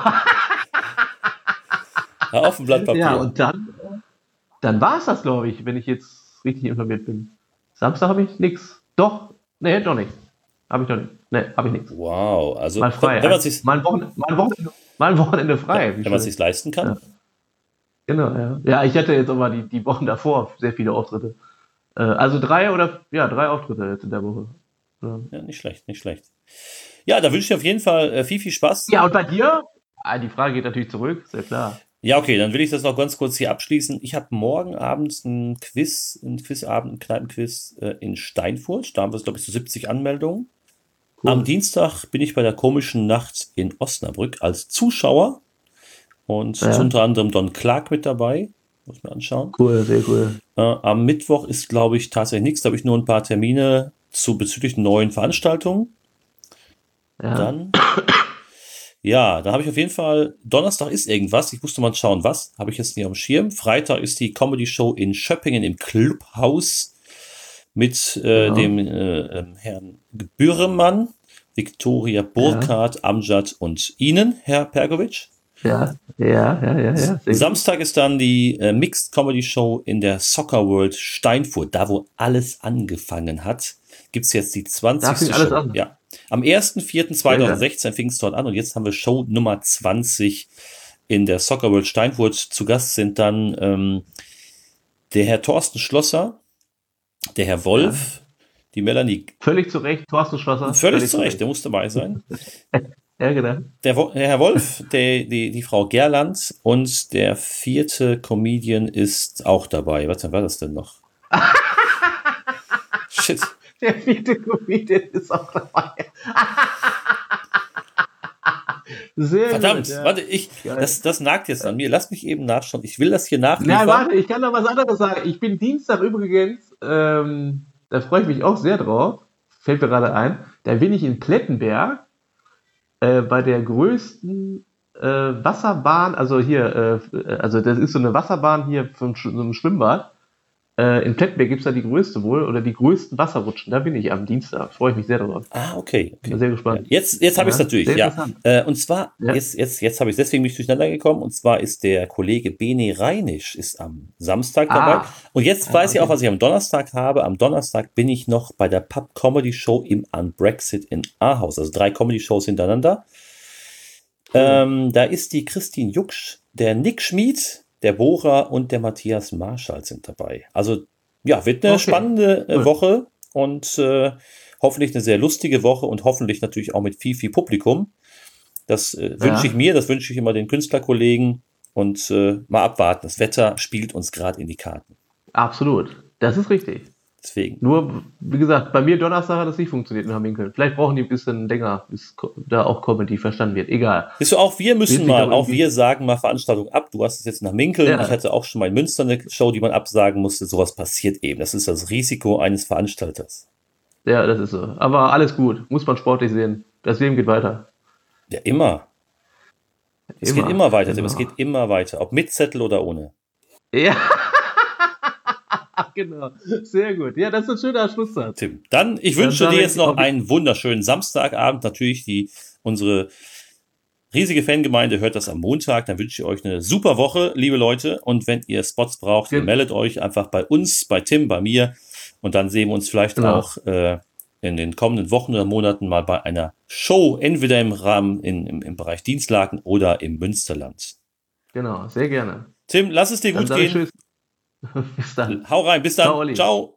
[SPEAKER 3] Ja, auf dem Blatt Papier.
[SPEAKER 2] Ja, und dann, dann war es das, glaube ich, wenn ich jetzt richtig informiert bin. Samstag habe ich nichts. Doch, nee, doch nicht. Habe ich doch nicht. Nee, habe ich nichts.
[SPEAKER 3] Wow, also
[SPEAKER 2] Mal frei.
[SPEAKER 3] wenn man sich
[SPEAKER 2] Mein Wochenende, mein Wochenende, mein Wochenende frei. Wie
[SPEAKER 3] wenn man
[SPEAKER 2] schön.
[SPEAKER 3] sich leisten kann.
[SPEAKER 2] Ja. Genau, ja. Ja, ich hatte jetzt aber die, die Wochen davor sehr viele Auftritte. Äh, also drei oder, ja, drei Auftritte jetzt in der Woche. Ja,
[SPEAKER 3] Ja, nicht schlecht, nicht schlecht. Ja, da wünsche ich dir auf jeden Fall äh, viel, viel Spaß.
[SPEAKER 2] ja und bei dir? Ah, die Frage geht natürlich zurück, ist ja klar.
[SPEAKER 3] Ja, okay, dann will ich das noch ganz kurz hier abschließen. Ich habe morgen abends ein Quiz, ein Quizabend, ein Kneipenquiz äh, in Steinfurt. Da haben wir, glaube ich, so siebzig Anmeldungen.
[SPEAKER 2] Cool.
[SPEAKER 3] Am Dienstag bin ich bei der komischen Nacht in Osnabrück als Zuschauer. Und
[SPEAKER 2] Ja.
[SPEAKER 3] ist unter anderem Don Clark mit dabei. Muss mir anschauen.
[SPEAKER 2] Cool, sehr cool.
[SPEAKER 3] Äh, am Mittwoch ist, glaube ich, tatsächlich nichts. Da habe ich nur ein paar Termine zu bezüglich neuen Veranstaltungen.
[SPEAKER 2] Ja.
[SPEAKER 3] Dann Ja, da habe ich auf jeden Fall, Donnerstag ist irgendwas, ich musste mal schauen, was, habe ich jetzt nicht am Schirm. Freitag ist die Comedy-Show in Schöppingen im Clubhaus mit äh,
[SPEAKER 2] Ja.
[SPEAKER 3] dem äh, Herrn Bürremann, Viktoria Burkhardt, Amjad und Ihnen, Herr Pergovic.
[SPEAKER 2] Ja, ja, ja, ja, ja. Sehr gut.
[SPEAKER 3] Samstag ist dann die äh, Mixed Comedy Show in der Soccer World Steinfurt, da wo alles angefangen hat, gibt es jetzt die zwanzigste
[SPEAKER 2] fing alles
[SPEAKER 3] Show.
[SPEAKER 2] an?
[SPEAKER 3] Ja. Am erster vierter zweitausendsechzehn fing es dort an und jetzt haben wir Show Nummer zwanzig in der Soccer World Steinfurt. Zu Gast sind dann ähm, der Herr Thorsten Schlosser, der Herr Wolf, die Melanie.
[SPEAKER 2] Völlig zu Recht, Thorsten Schlosser.
[SPEAKER 3] Völlig zu Recht, der muss dabei sein.
[SPEAKER 2] Ja, genau.
[SPEAKER 3] Der, Wo- der Herr Wolf, der, die, die Frau Gerland und der vierte Comedian ist auch dabei. Was war das denn noch? Shit.
[SPEAKER 2] Der vierte Comedian ist auch dabei. Sehr
[SPEAKER 3] Verdammt,
[SPEAKER 2] gut, ja.
[SPEAKER 3] warte, ich, das, das nagt jetzt an mir. Lass mich eben nachschauen. Ich will das hier nachliefern.
[SPEAKER 2] Nein, warte, ich kann noch was anderes sagen. Ich bin Dienstag übrigens, ähm, da freue ich mich auch sehr drauf, fällt mir gerade ein, da bin ich in Plettenberg äh, bei der größten äh, Wasserbahn, also hier, äh, also das ist so eine Wasserbahn hier von Sch- so einem Schwimmbad. Äh, in Plettenberg gibt es da die größte wohl, oder die größten Wasserrutschen. Da bin ich am Dienstag, freue ich mich sehr drauf.
[SPEAKER 3] Ah, okay. okay.
[SPEAKER 2] Bin sehr gespannt.
[SPEAKER 3] Jetzt, jetzt habe ich es
[SPEAKER 2] Ja,
[SPEAKER 3] natürlich,
[SPEAKER 2] sehr
[SPEAKER 3] ja.
[SPEAKER 2] interessant.
[SPEAKER 3] Äh, und zwar,
[SPEAKER 2] Ja.
[SPEAKER 3] jetzt, jetzt, jetzt habe ich deswegen mich durcheinander gekommen. Und zwar ist der Kollege Bene Reinisch ist am Samstag dabei.
[SPEAKER 2] Ah.
[SPEAKER 3] Und jetzt
[SPEAKER 2] Ah,
[SPEAKER 3] weiß ich
[SPEAKER 2] okay.
[SPEAKER 3] auch, was ich am Donnerstag habe. Am Donnerstag bin ich noch bei der Pub Comedy Show im Unbrexit in Ahaus. Also drei Comedy Shows hintereinander. Ähm, da ist die Christine Jucksch, der Nick Schmid, der Bohrer und der Matthias Marschall sind dabei. Also, ja, wird eine
[SPEAKER 2] Okay.
[SPEAKER 3] spannende äh,
[SPEAKER 2] Cool.
[SPEAKER 3] Woche und äh, hoffentlich eine sehr lustige Woche und hoffentlich natürlich auch mit viel, viel Publikum. Das äh, wünsche
[SPEAKER 2] Ja.
[SPEAKER 3] ich mir, das wünsche ich immer den Künstlerkollegen und äh, mal abwarten. Das Wetter spielt uns gerade in die Karten.
[SPEAKER 2] Absolut. Das ist richtig.
[SPEAKER 3] Deswegen.
[SPEAKER 2] Nur, wie gesagt, bei mir Donnerstag hat es nicht funktioniert in Hamminkeln. Vielleicht brauchen die ein bisschen länger, bis ko- da auch Comedy verstanden wird. Egal.
[SPEAKER 3] Siehst du, auch wir müssen
[SPEAKER 2] Wird sich
[SPEAKER 3] mal,
[SPEAKER 2] doch
[SPEAKER 3] auch
[SPEAKER 2] irgendwie-
[SPEAKER 3] wir sagen mal Veranstaltungen ab. Du hast es jetzt nach Minkeln.
[SPEAKER 2] Ja.
[SPEAKER 3] Ich hatte auch schon mal in Münster eine Show, die man absagen musste. Sowas passiert eben. Das ist das Risiko eines Veranstalters.
[SPEAKER 2] Ja, das ist so. Aber alles gut. Muss man sportlich sehen. Das Leben geht weiter.
[SPEAKER 3] Ja, immer. Es
[SPEAKER 2] Immer.
[SPEAKER 3] geht immer weiter, Tim.
[SPEAKER 2] Immer.
[SPEAKER 3] Es geht immer weiter. Ob mit Zettel oder ohne.
[SPEAKER 2] Ja. Genau. Sehr gut. Ja, das ist ein schöner Schlusssatz.
[SPEAKER 3] Tim, dann, ich wünsche
[SPEAKER 2] sage
[SPEAKER 3] dir
[SPEAKER 2] ich,
[SPEAKER 3] jetzt noch
[SPEAKER 2] ob ich-
[SPEAKER 3] einen wunderschönen Samstagabend. Natürlich, die, unsere riesige Fangemeinde hört das am Montag. Dann wünsche ich euch eine super Woche, liebe Leute. Und wenn ihr Spots braucht,
[SPEAKER 2] Gen-
[SPEAKER 3] dann meldet euch einfach bei uns, bei Tim, bei mir. Und dann sehen wir uns vielleicht
[SPEAKER 2] Genau.
[SPEAKER 3] auch äh, in den kommenden Wochen oder Monaten mal bei einer Show, entweder im Rahmen in, im, im Bereich Dienstlaken oder im Münsterland.
[SPEAKER 2] Genau. Sehr gerne.
[SPEAKER 3] Tim, lass es dir
[SPEAKER 2] Dann
[SPEAKER 3] gut
[SPEAKER 2] sage ich
[SPEAKER 3] gehen.
[SPEAKER 2] Tschüss. Bis dann.
[SPEAKER 3] Hau rein, bis dann.
[SPEAKER 2] Ciao, Olli.
[SPEAKER 3] Ciao.